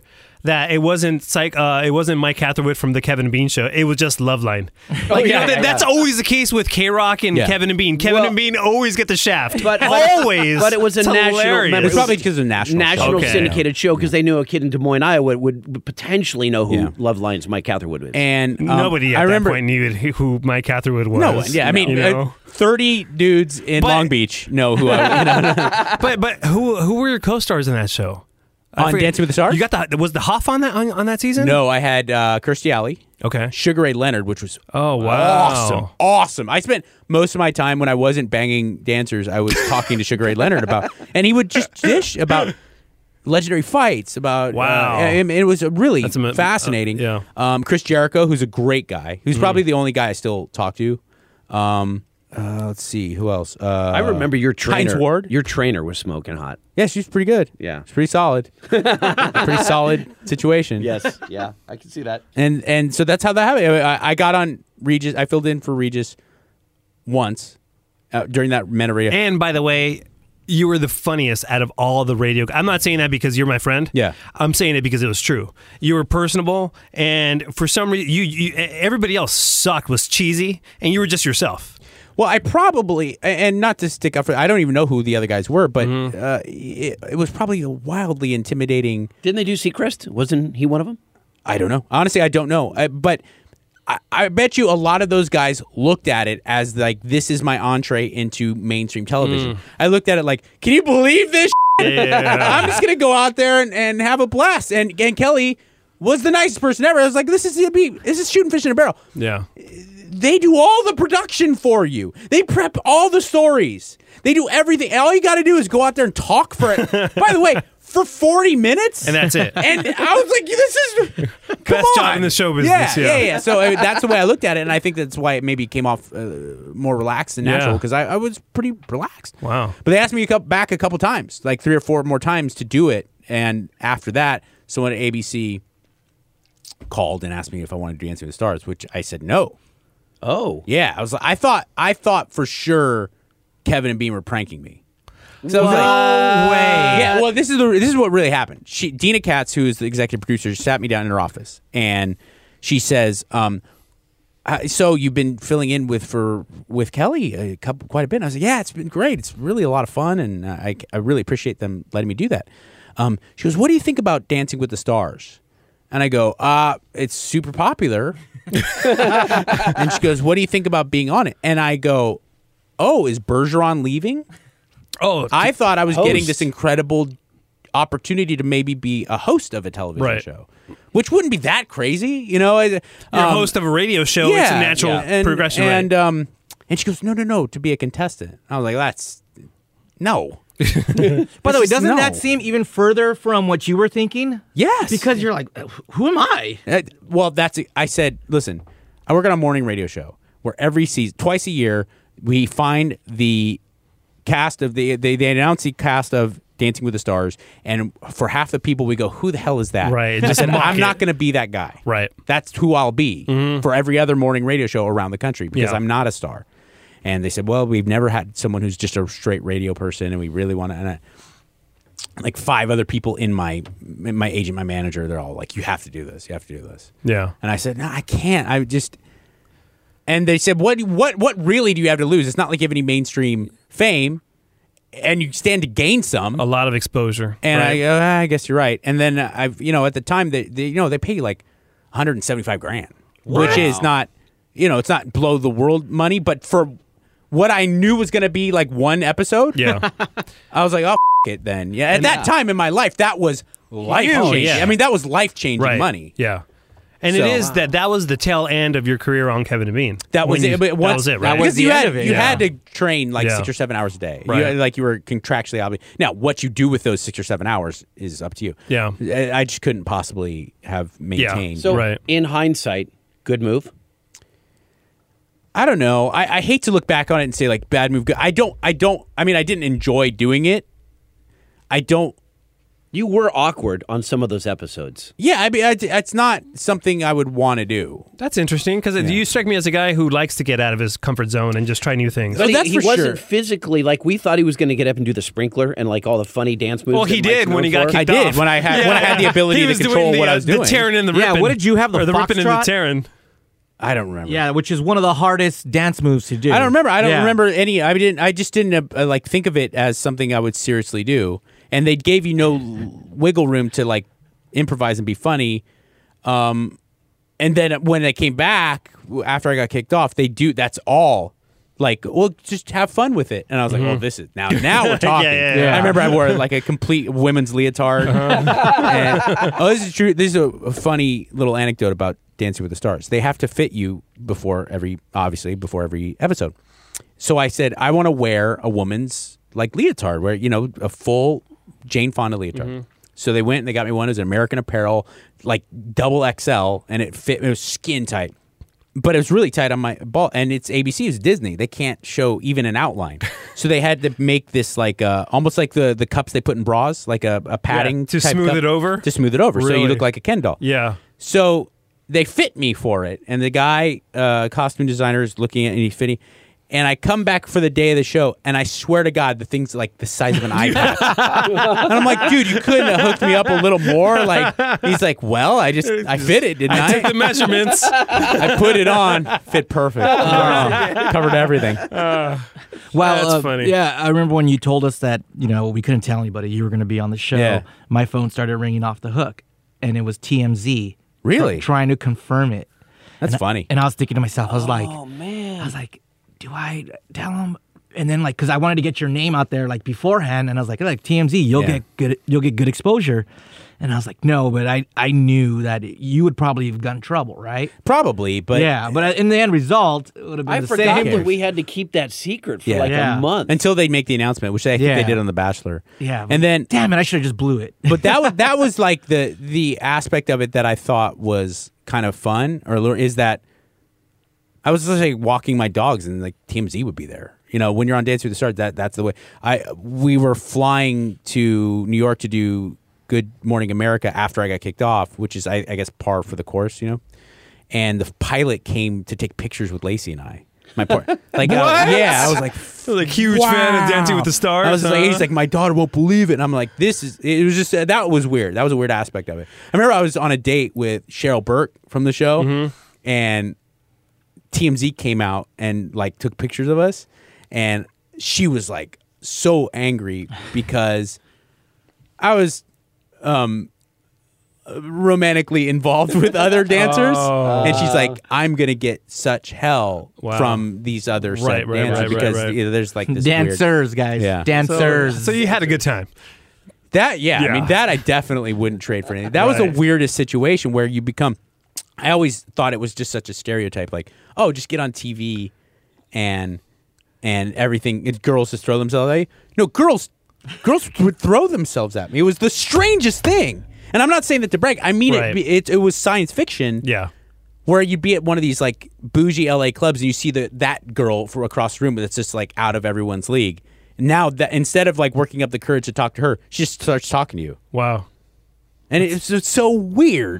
[SPEAKER 4] that it wasn't psych, uh, it wasn't Mike Catherwood from the Kevin and Bean Show. It was just Loveline. Like, you
[SPEAKER 3] yeah,
[SPEAKER 4] know, that,
[SPEAKER 3] yeah,
[SPEAKER 4] that's
[SPEAKER 3] yeah.
[SPEAKER 4] always the case with K-Rock and
[SPEAKER 8] Yeah.
[SPEAKER 4] Kevin and Bean. Kevin
[SPEAKER 3] Well-
[SPEAKER 4] and Bean always get the shaft.
[SPEAKER 3] But, but
[SPEAKER 4] always.
[SPEAKER 3] But it was a
[SPEAKER 4] It's
[SPEAKER 3] national.
[SPEAKER 4] hilarious.
[SPEAKER 3] remember,
[SPEAKER 8] It's
[SPEAKER 3] it was
[SPEAKER 8] probably because of national.
[SPEAKER 3] national
[SPEAKER 4] Okay.
[SPEAKER 3] syndicated show because they knew a kid in Des Moines, Iowa would potentially know who
[SPEAKER 8] Yeah.
[SPEAKER 3] Loveline's Mike Catherwood is.
[SPEAKER 8] And um,
[SPEAKER 4] Nobody at
[SPEAKER 8] I remember,
[SPEAKER 4] that point knew who Mike Catherwood was.
[SPEAKER 8] No one. Yeah, I mean,
[SPEAKER 4] you know?
[SPEAKER 8] uh, thirty dudes in
[SPEAKER 4] But-
[SPEAKER 8] Long Beach know who I. You know,
[SPEAKER 4] but but who who were your co-stars in that show? I
[SPEAKER 8] on
[SPEAKER 4] forget-
[SPEAKER 8] Dancing with the Stars.
[SPEAKER 4] You got the was the Hoff on that on, on that season?
[SPEAKER 8] No, I had uh, Kirstie Alley,
[SPEAKER 4] Okay.
[SPEAKER 8] Sugar Ray Leonard, which was
[SPEAKER 4] Oh wow.
[SPEAKER 8] awesome, awesome. I spent most of my time when I wasn't banging dancers, I was talking to Sugar Ray Leonard about, and he would just dish about legendary fights. About
[SPEAKER 4] Wow.
[SPEAKER 8] uh, and it was really
[SPEAKER 4] That's a-
[SPEAKER 8] fascinating.
[SPEAKER 4] uh,
[SPEAKER 8] Um, Chris Jericho, who's a great guy, who's
[SPEAKER 4] Mm.
[SPEAKER 8] probably the only guy I still talk to. Um, uh, let's see who else. Uh,
[SPEAKER 3] I remember your trainer.
[SPEAKER 8] Heinz Ward.
[SPEAKER 3] Your trainer was smoking hot.
[SPEAKER 8] Yeah, she's pretty good.
[SPEAKER 3] Yeah.
[SPEAKER 8] It's pretty solid. pretty solid situation.
[SPEAKER 3] Yes. Yeah. I can see that.
[SPEAKER 8] And and so that's how that happened. I, I got on Regis. I filled in for Regis once uh, during that Meta Radio.
[SPEAKER 4] And by the way, you were the funniest out of all the radio. I'm not saying that because you're my friend.
[SPEAKER 8] Yeah.
[SPEAKER 4] I'm saying it because it was true. You were personable, and for some reason, you, you everybody else sucked, was cheesy, and you were just yourself.
[SPEAKER 8] Well, I probably, and not to stick up for, I don't even know who the other guys were, but
[SPEAKER 4] Mm-hmm.
[SPEAKER 8] uh, it, it was probably a wildly intimidating.
[SPEAKER 3] Didn't they do Seacrest? Wasn't he one of them?
[SPEAKER 8] I don't know. Honestly, I don't know. I, but I, I bet you a lot of those guys looked at it as like, this is my entree into mainstream television.
[SPEAKER 4] Mm.
[SPEAKER 8] I looked at it like, can you believe this?
[SPEAKER 4] Yeah.
[SPEAKER 8] I'm just going to go out there and, and have a blast. And, and Kelly was the nicest person ever. I was like, this is be this is shooting fish in a barrel.
[SPEAKER 4] Yeah.
[SPEAKER 8] They do all the production for you. They prep all the stories. They do everything. All you got to do is go out there and talk for it. By the way, for forty minutes,
[SPEAKER 4] And that's it.
[SPEAKER 8] And I was like, "This is come
[SPEAKER 4] Best
[SPEAKER 8] on.
[SPEAKER 4] job in the show business,
[SPEAKER 8] Yeah,
[SPEAKER 4] yeah.
[SPEAKER 8] yeah, yeah. So I mean, that's the way I looked at it, and I think that's why it maybe came off uh, more relaxed and natural
[SPEAKER 4] Yeah.
[SPEAKER 8] because I, I was pretty relaxed.
[SPEAKER 4] Wow.
[SPEAKER 8] But they asked me to come back a couple times, like three or four more times, to do it, and after that, someone at A B C called and asked me if I wanted to do Dancing with the Stars, which I said no.
[SPEAKER 3] Oh.
[SPEAKER 8] Yeah, I was. I thought. I thought for sure Kevin and Bean were pranking me. So I was
[SPEAKER 4] No
[SPEAKER 8] like,
[SPEAKER 4] way.
[SPEAKER 8] Yeah. Well, this is the, this is what really happened. She, Dina Katz, who is the executive producer, sat me down in her office and she says, um, uh, "So you've been filling in with for with Kelly a couple, quite a bit." And I was like, "Yeah, it's been great. It's really a lot of fun, and I I really appreciate them letting me do that." Um, she goes, "What do you think about Dancing with the Stars?" And I go, uh, it's super popular. And she goes, what do you think about being on it? And I go, oh, is Bergeron leaving?
[SPEAKER 4] Oh,
[SPEAKER 8] I thought I was getting
[SPEAKER 3] host.
[SPEAKER 8] this incredible opportunity to maybe be a host of a television
[SPEAKER 4] Right.
[SPEAKER 8] show, which wouldn't be that crazy, you know?
[SPEAKER 4] You're a
[SPEAKER 8] Um,
[SPEAKER 4] host of a radio show. it's a natural
[SPEAKER 8] yeah. and,
[SPEAKER 4] progression.
[SPEAKER 8] And
[SPEAKER 4] right?
[SPEAKER 8] um, and she goes, no, no, no, to be a contestant. I was like, that's no.
[SPEAKER 5] By the way,
[SPEAKER 8] This is
[SPEAKER 5] doesn't
[SPEAKER 8] no.
[SPEAKER 5] that seem even further from what you were thinking?
[SPEAKER 8] Yes,
[SPEAKER 5] Because you're like, who am I?
[SPEAKER 8] Uh, well, that's I said. Listen, I work on a morning radio show where every season, twice a year, we find the cast of the they, they announce the cast of Dancing with the Stars, and for half the people, we go, "Who the hell is that?"
[SPEAKER 4] Right,
[SPEAKER 8] I
[SPEAKER 4] just
[SPEAKER 8] said,
[SPEAKER 4] mock
[SPEAKER 8] "I'm
[SPEAKER 4] it.
[SPEAKER 8] not going to be that guy."
[SPEAKER 4] Right.
[SPEAKER 8] That's who I'll be
[SPEAKER 4] Mhm.
[SPEAKER 8] for every other morning radio show around the country because
[SPEAKER 4] Yeah.
[SPEAKER 8] I'm not a star. And they said, "Well, we've never had someone who's just a straight radio person, and we really want to." And I, like five other people in my in my agent, my manager, they're all like, "You have to do this. You have to do this."
[SPEAKER 4] Yeah.
[SPEAKER 8] And I said, "No, I can't. I just." And they said, "What? What? What really do you have to lose? It's not like you have any mainstream fame, and you stand to gain some.
[SPEAKER 4] A lot of exposure."
[SPEAKER 8] And
[SPEAKER 4] right.
[SPEAKER 8] I go, ah, I guess you're right. And then I've, you know, at the time they, they you know, they pay you like one hundred seventy-five grand, which is not, you know, it's not blow the world money, but for what I knew was going to be like one episode,
[SPEAKER 4] Yeah.
[SPEAKER 8] I was like, oh, f- it then. Yeah. At
[SPEAKER 4] And-
[SPEAKER 8] that time in my life, that was life
[SPEAKER 4] Oh,
[SPEAKER 8] changing.
[SPEAKER 4] yeah.
[SPEAKER 8] I mean, that was life changing
[SPEAKER 4] Right.
[SPEAKER 8] money.
[SPEAKER 4] Yeah. And
[SPEAKER 8] So-
[SPEAKER 4] it is that that was the tail end of your career on Kevin and Bean.
[SPEAKER 8] That was
[SPEAKER 4] When you-
[SPEAKER 8] it. But
[SPEAKER 4] that
[SPEAKER 8] once-
[SPEAKER 4] was it, right?
[SPEAKER 8] Because you had you
[SPEAKER 4] Yeah.
[SPEAKER 8] had to train like
[SPEAKER 4] Yeah.
[SPEAKER 8] six or seven hours a day. You-
[SPEAKER 4] Right.
[SPEAKER 8] like you were contractually obligated. Now, what you do with those six or seven hours is up to you.
[SPEAKER 4] Yeah.
[SPEAKER 8] I, I just couldn't possibly have maintained.
[SPEAKER 3] So, in hindsight, good move.
[SPEAKER 8] I don't know. I, I hate to look back on it and say like bad move. Good. I don't. I don't. I mean, I didn't enjoy doing it. I don't
[SPEAKER 3] You were awkward on some of those episodes.
[SPEAKER 8] Yeah, I mean, I, it's not something I would want to do.
[SPEAKER 4] That's interesting because
[SPEAKER 8] Yeah.
[SPEAKER 4] you strike me as a guy who likes to get out of his comfort zone and just try new things.
[SPEAKER 3] But he,
[SPEAKER 8] that's
[SPEAKER 3] he
[SPEAKER 8] for
[SPEAKER 3] wasn't
[SPEAKER 8] sure.
[SPEAKER 3] physically like we thought he was going to get up and do the sprinkler and like all the funny dance moves.
[SPEAKER 4] Well, he
[SPEAKER 3] that Mike's
[SPEAKER 4] did when
[SPEAKER 3] known
[SPEAKER 4] he got
[SPEAKER 3] for.
[SPEAKER 4] kicked
[SPEAKER 8] I did
[SPEAKER 4] off.
[SPEAKER 8] when I had when I had the ability
[SPEAKER 4] He
[SPEAKER 8] to
[SPEAKER 4] was
[SPEAKER 8] control
[SPEAKER 4] doing the,
[SPEAKER 8] what
[SPEAKER 4] uh,
[SPEAKER 8] I was
[SPEAKER 4] the
[SPEAKER 8] doing.
[SPEAKER 4] tearing and the
[SPEAKER 5] Yeah,
[SPEAKER 4] ripping.
[SPEAKER 5] what did you have, the
[SPEAKER 4] or the ripping and the
[SPEAKER 5] foxtrot?
[SPEAKER 4] tearing?
[SPEAKER 8] I don't remember.
[SPEAKER 5] Yeah, which is one of the hardest dance moves to do.
[SPEAKER 8] I don't remember. I don't
[SPEAKER 5] Yeah.
[SPEAKER 8] remember any. I didn't. I just didn't uh, like think of it as something I would seriously do. And they gave you no wiggle room to like improvise and be funny. Um, and then when I came back after I got kicked off, they do. That's all. Like, well, just have fun with it. And I was like,
[SPEAKER 4] Mhm.
[SPEAKER 8] oh, this is now. Now we're talking.
[SPEAKER 4] Yeah, yeah, yeah.
[SPEAKER 8] I remember I wore like a complete women's leotard.
[SPEAKER 4] Uh-huh.
[SPEAKER 8] And, oh, this is true. This is a, a funny little anecdote about Dancing with the Stars. They have to fit you before every, obviously, before every episode. So I said, I want to wear a woman's like leotard, where you know a full Jane Fonda leotard.
[SPEAKER 4] Mm-hmm.
[SPEAKER 8] So they went and they got me one. It was an American Apparel, like double X L, and it fit. It was skin tight. But it was really tight on my ball, and it's A B C, it's Disney. They can't show even an outline, so they had to make this like uh, almost like the, the cups they put in bras, like a, a padding
[SPEAKER 4] Yeah, to
[SPEAKER 8] type
[SPEAKER 4] smooth
[SPEAKER 8] cup,
[SPEAKER 4] it over?
[SPEAKER 8] to smooth it over, so you
[SPEAKER 4] Really?
[SPEAKER 8] look like a Ken doll.
[SPEAKER 4] Yeah.
[SPEAKER 8] So they fit me for it, and the guy, uh, costume designer, is looking at it, and he's fitting. And I come back for the day of the show, and I swear to God, the thing's like the size of an iPad. And I'm like, dude, you couldn't have hooked me up a little more. Like, he's like, well, I just I fit it, didn't I?
[SPEAKER 4] I took the measurements.
[SPEAKER 8] I put it on, fit perfect. Uh, covered everything.
[SPEAKER 4] Uh,
[SPEAKER 5] Well,
[SPEAKER 4] that's
[SPEAKER 5] uh,
[SPEAKER 4] funny.
[SPEAKER 5] Yeah, I remember when you told us that, you know, we couldn't tell anybody you were going to be on the show.
[SPEAKER 8] Yeah.
[SPEAKER 5] My phone started ringing off the hook, and it was T M Z.
[SPEAKER 8] Really?
[SPEAKER 5] tr- trying to confirm it.
[SPEAKER 8] That's
[SPEAKER 5] and
[SPEAKER 8] funny.
[SPEAKER 5] I, and I was thinking to myself, I was like,
[SPEAKER 3] Oh man!
[SPEAKER 5] I was like, do I tell him? And then like, because I wanted to get your name out there like beforehand, and I was like, like T M Z, you'll
[SPEAKER 8] Yeah.
[SPEAKER 5] get good, you'll get good exposure. And I was like, no, but I, I knew that you would probably have gotten in trouble, right?
[SPEAKER 8] Probably, but
[SPEAKER 5] yeah, but in the end result, it would have been
[SPEAKER 3] I
[SPEAKER 5] the
[SPEAKER 3] forgot
[SPEAKER 5] same.
[SPEAKER 3] that we had to keep that secret for
[SPEAKER 8] Yeah.
[SPEAKER 3] like
[SPEAKER 5] Yeah.
[SPEAKER 3] a month.
[SPEAKER 8] until they make the announcement, which I think
[SPEAKER 5] Yeah.
[SPEAKER 8] they did on The Bachelor.
[SPEAKER 5] Yeah,
[SPEAKER 8] and then
[SPEAKER 5] damn it, I should have just blew it.
[SPEAKER 8] but that was that was like the the aspect of it that I thought was kind of fun, or lure- is that I was just like walking my dogs and like T M Z would be there. You know, when you're on Dancing with the Stars, that that's the way. I we were flying to New York to do Good Morning America after I got kicked off, which is I, I guess par for the course, you know. And the pilot came to take pictures with Lacey and I. My poor, like uh,
[SPEAKER 4] What?
[SPEAKER 8] yeah, I was like,
[SPEAKER 4] I was a huge fan of Dancing with the Stars.
[SPEAKER 8] I was just like,
[SPEAKER 4] huh?
[SPEAKER 8] he's like, my daughter won't believe it. And I'm like, this is, it was just, uh, that was weird. That was a weird aspect of it. I remember I was on a date with Cheryl Burke from the show,
[SPEAKER 4] Mm-hmm.
[SPEAKER 8] and T M Z came out and like took pictures of us. And she was like so angry because I was um, romantically involved with other dancers.
[SPEAKER 4] Oh.
[SPEAKER 8] And she's like, I'm going to get such hell
[SPEAKER 4] Wow.
[SPEAKER 8] from these other set
[SPEAKER 4] Right, right,
[SPEAKER 8] dancers
[SPEAKER 4] right, right,
[SPEAKER 8] because
[SPEAKER 4] right.
[SPEAKER 8] you know, there's like this weird-
[SPEAKER 5] Dancers, guys.
[SPEAKER 8] Yeah.
[SPEAKER 4] So,
[SPEAKER 5] Dancers.
[SPEAKER 4] so you had a good time.
[SPEAKER 8] That yeah,
[SPEAKER 4] Yeah.
[SPEAKER 8] I mean that I definitely wouldn't trade for anything. That was the
[SPEAKER 4] Right.
[SPEAKER 8] weirdest situation where you become. I always thought it was just such a stereotype, like oh, just get on T V, and and everything. It, girls just throw themselves at you. No, girls, girls would throw themselves at me. It was the strangest thing. And I'm not saying that to brag. I mean
[SPEAKER 4] Right.
[SPEAKER 8] it, it. It was science fiction.
[SPEAKER 4] Yeah.
[SPEAKER 8] Where you'd be at one of these like bougie L A clubs and you see the that girl from across the room that's just like out of everyone's league. Now that instead of like working up the courage to talk to her, she just starts talking to you.
[SPEAKER 4] Wow.
[SPEAKER 8] And it's, it's so weird.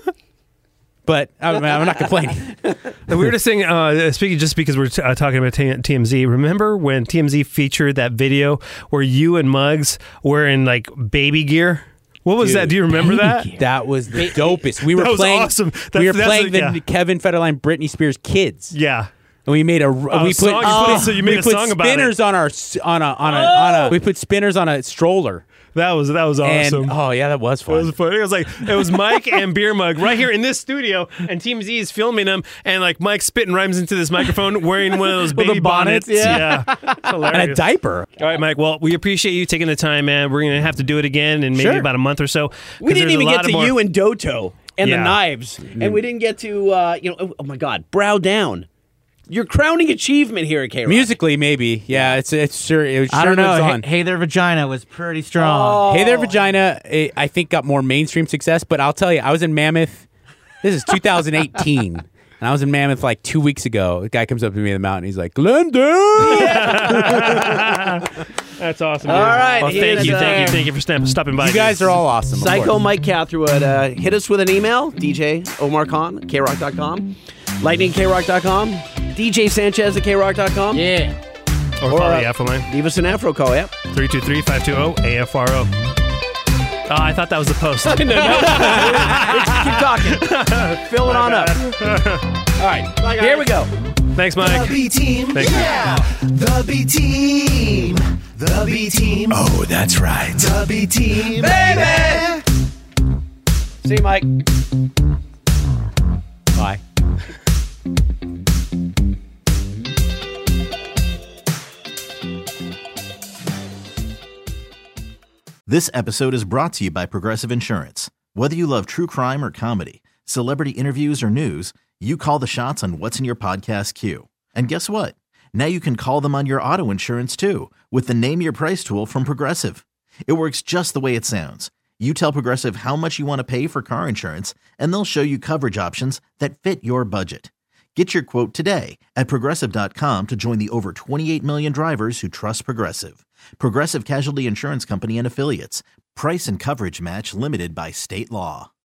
[SPEAKER 8] But I'm, I'm not complaining.
[SPEAKER 4] The weirdest thing, uh, speaking just because we're t- uh, talking about T- TMZ, remember when T M Z featured that video where you and Muggs were in like baby gear? What was
[SPEAKER 8] Dude,
[SPEAKER 4] that? Do you remember that?
[SPEAKER 8] That was the dopest. We were
[SPEAKER 4] That was
[SPEAKER 8] playing.
[SPEAKER 4] awesome.
[SPEAKER 8] we
[SPEAKER 4] That's-
[SPEAKER 8] were
[SPEAKER 4] that's
[SPEAKER 8] playing
[SPEAKER 4] a-
[SPEAKER 8] the
[SPEAKER 4] yeah.
[SPEAKER 8] Kevin Federline, Britney Spears kids.
[SPEAKER 4] Yeah.
[SPEAKER 8] And we made a
[SPEAKER 4] Oh,
[SPEAKER 8] we put,
[SPEAKER 4] song- you put- so you made
[SPEAKER 8] we
[SPEAKER 4] a
[SPEAKER 8] put
[SPEAKER 4] song about it.
[SPEAKER 8] spinners on our s- on a on a on a we put spinners on a stroller.
[SPEAKER 4] That was that was awesome.
[SPEAKER 8] And, oh yeah, that was
[SPEAKER 4] It
[SPEAKER 8] fun.
[SPEAKER 4] was funny. It was like it was Mike and Beer Mug right here in this studio, and T M Z is filming them, and like Mike spitting rhymes into this microphone, wearing one of those
[SPEAKER 5] With
[SPEAKER 4] baby
[SPEAKER 5] the bonnets,
[SPEAKER 4] yeah,
[SPEAKER 8] and
[SPEAKER 4] hilarious.
[SPEAKER 8] a diaper.
[SPEAKER 4] All right, Mike. Well, we appreciate you taking the time, man. We're gonna have to do it again in maybe
[SPEAKER 8] Sure.
[SPEAKER 4] about a month or so.
[SPEAKER 3] We
[SPEAKER 4] 'cause
[SPEAKER 3] didn't
[SPEAKER 4] there's a
[SPEAKER 3] even
[SPEAKER 4] lot
[SPEAKER 3] get
[SPEAKER 4] of
[SPEAKER 3] to
[SPEAKER 4] more-
[SPEAKER 3] you and Doto and
[SPEAKER 4] Yeah.
[SPEAKER 3] the knives, and we didn't get to uh, you know. Oh, oh my God, Brow Down. Your crowning achievement here at K-Rock.
[SPEAKER 8] Musically, maybe. Yeah, it's it's sure. It was
[SPEAKER 5] I
[SPEAKER 8] sure
[SPEAKER 5] don't know.
[SPEAKER 8] lives
[SPEAKER 5] Hey,
[SPEAKER 8] on.
[SPEAKER 5] hey There Vagina was pretty strong.
[SPEAKER 8] Hey There Vagina, it, I think got more mainstream success, but I'll tell you, I was in Mammoth. This is two thousand eighteen. And I was in Mammoth like two weeks ago. A guy comes up to me in the mountain. He's like, Glendale!
[SPEAKER 4] That's awesome.
[SPEAKER 3] All
[SPEAKER 4] dude.
[SPEAKER 3] right,
[SPEAKER 4] Well, thank
[SPEAKER 3] here's,
[SPEAKER 4] you,
[SPEAKER 3] uh,
[SPEAKER 4] thank you, thank you for sta- stopping by.
[SPEAKER 8] You guys are all awesome. of
[SPEAKER 3] Psycho
[SPEAKER 8] course.
[SPEAKER 3] Mike Catherwood. Uh, hit us with an email, D J Omar Khan, K rock dot com, lightning K rock dot com, D J Sanchez at K rock dot com.
[SPEAKER 11] Yeah.
[SPEAKER 4] Or
[SPEAKER 3] Or,
[SPEAKER 4] call
[SPEAKER 3] uh,
[SPEAKER 4] the Afro line.
[SPEAKER 3] Leave us an Afro call, yep.
[SPEAKER 4] three two three, five two zero, A F R O. Oh, I thought that was the post.
[SPEAKER 3] no, no. Keep talking. Fill it on up. All right,
[SPEAKER 11] Bye, guys.
[SPEAKER 3] here we go.
[SPEAKER 4] Thanks, Mike.
[SPEAKER 7] The B team.
[SPEAKER 4] Thank you.
[SPEAKER 7] Yeah. The B team. The B team.
[SPEAKER 12] Oh, that's right.
[SPEAKER 7] The B team. Baby.
[SPEAKER 3] See you, Mike.
[SPEAKER 8] Bye.
[SPEAKER 1] This episode is brought to you by Progressive Insurance. Whether you love true crime or comedy, celebrity interviews or news, you call the shots on what's in your podcast queue. And guess what? Now you can call them on your auto insurance too with the Name Your Price tool from Progressive. It works just the way it sounds. You tell Progressive how much you want to pay for car insurance, and they'll show you coverage options that fit your budget. Get your quote today at Progressive dot com to join the over twenty-eight million drivers who trust Progressive. Progressive Casualty Insurance Company and Affiliates. Price and coverage match limited by state law.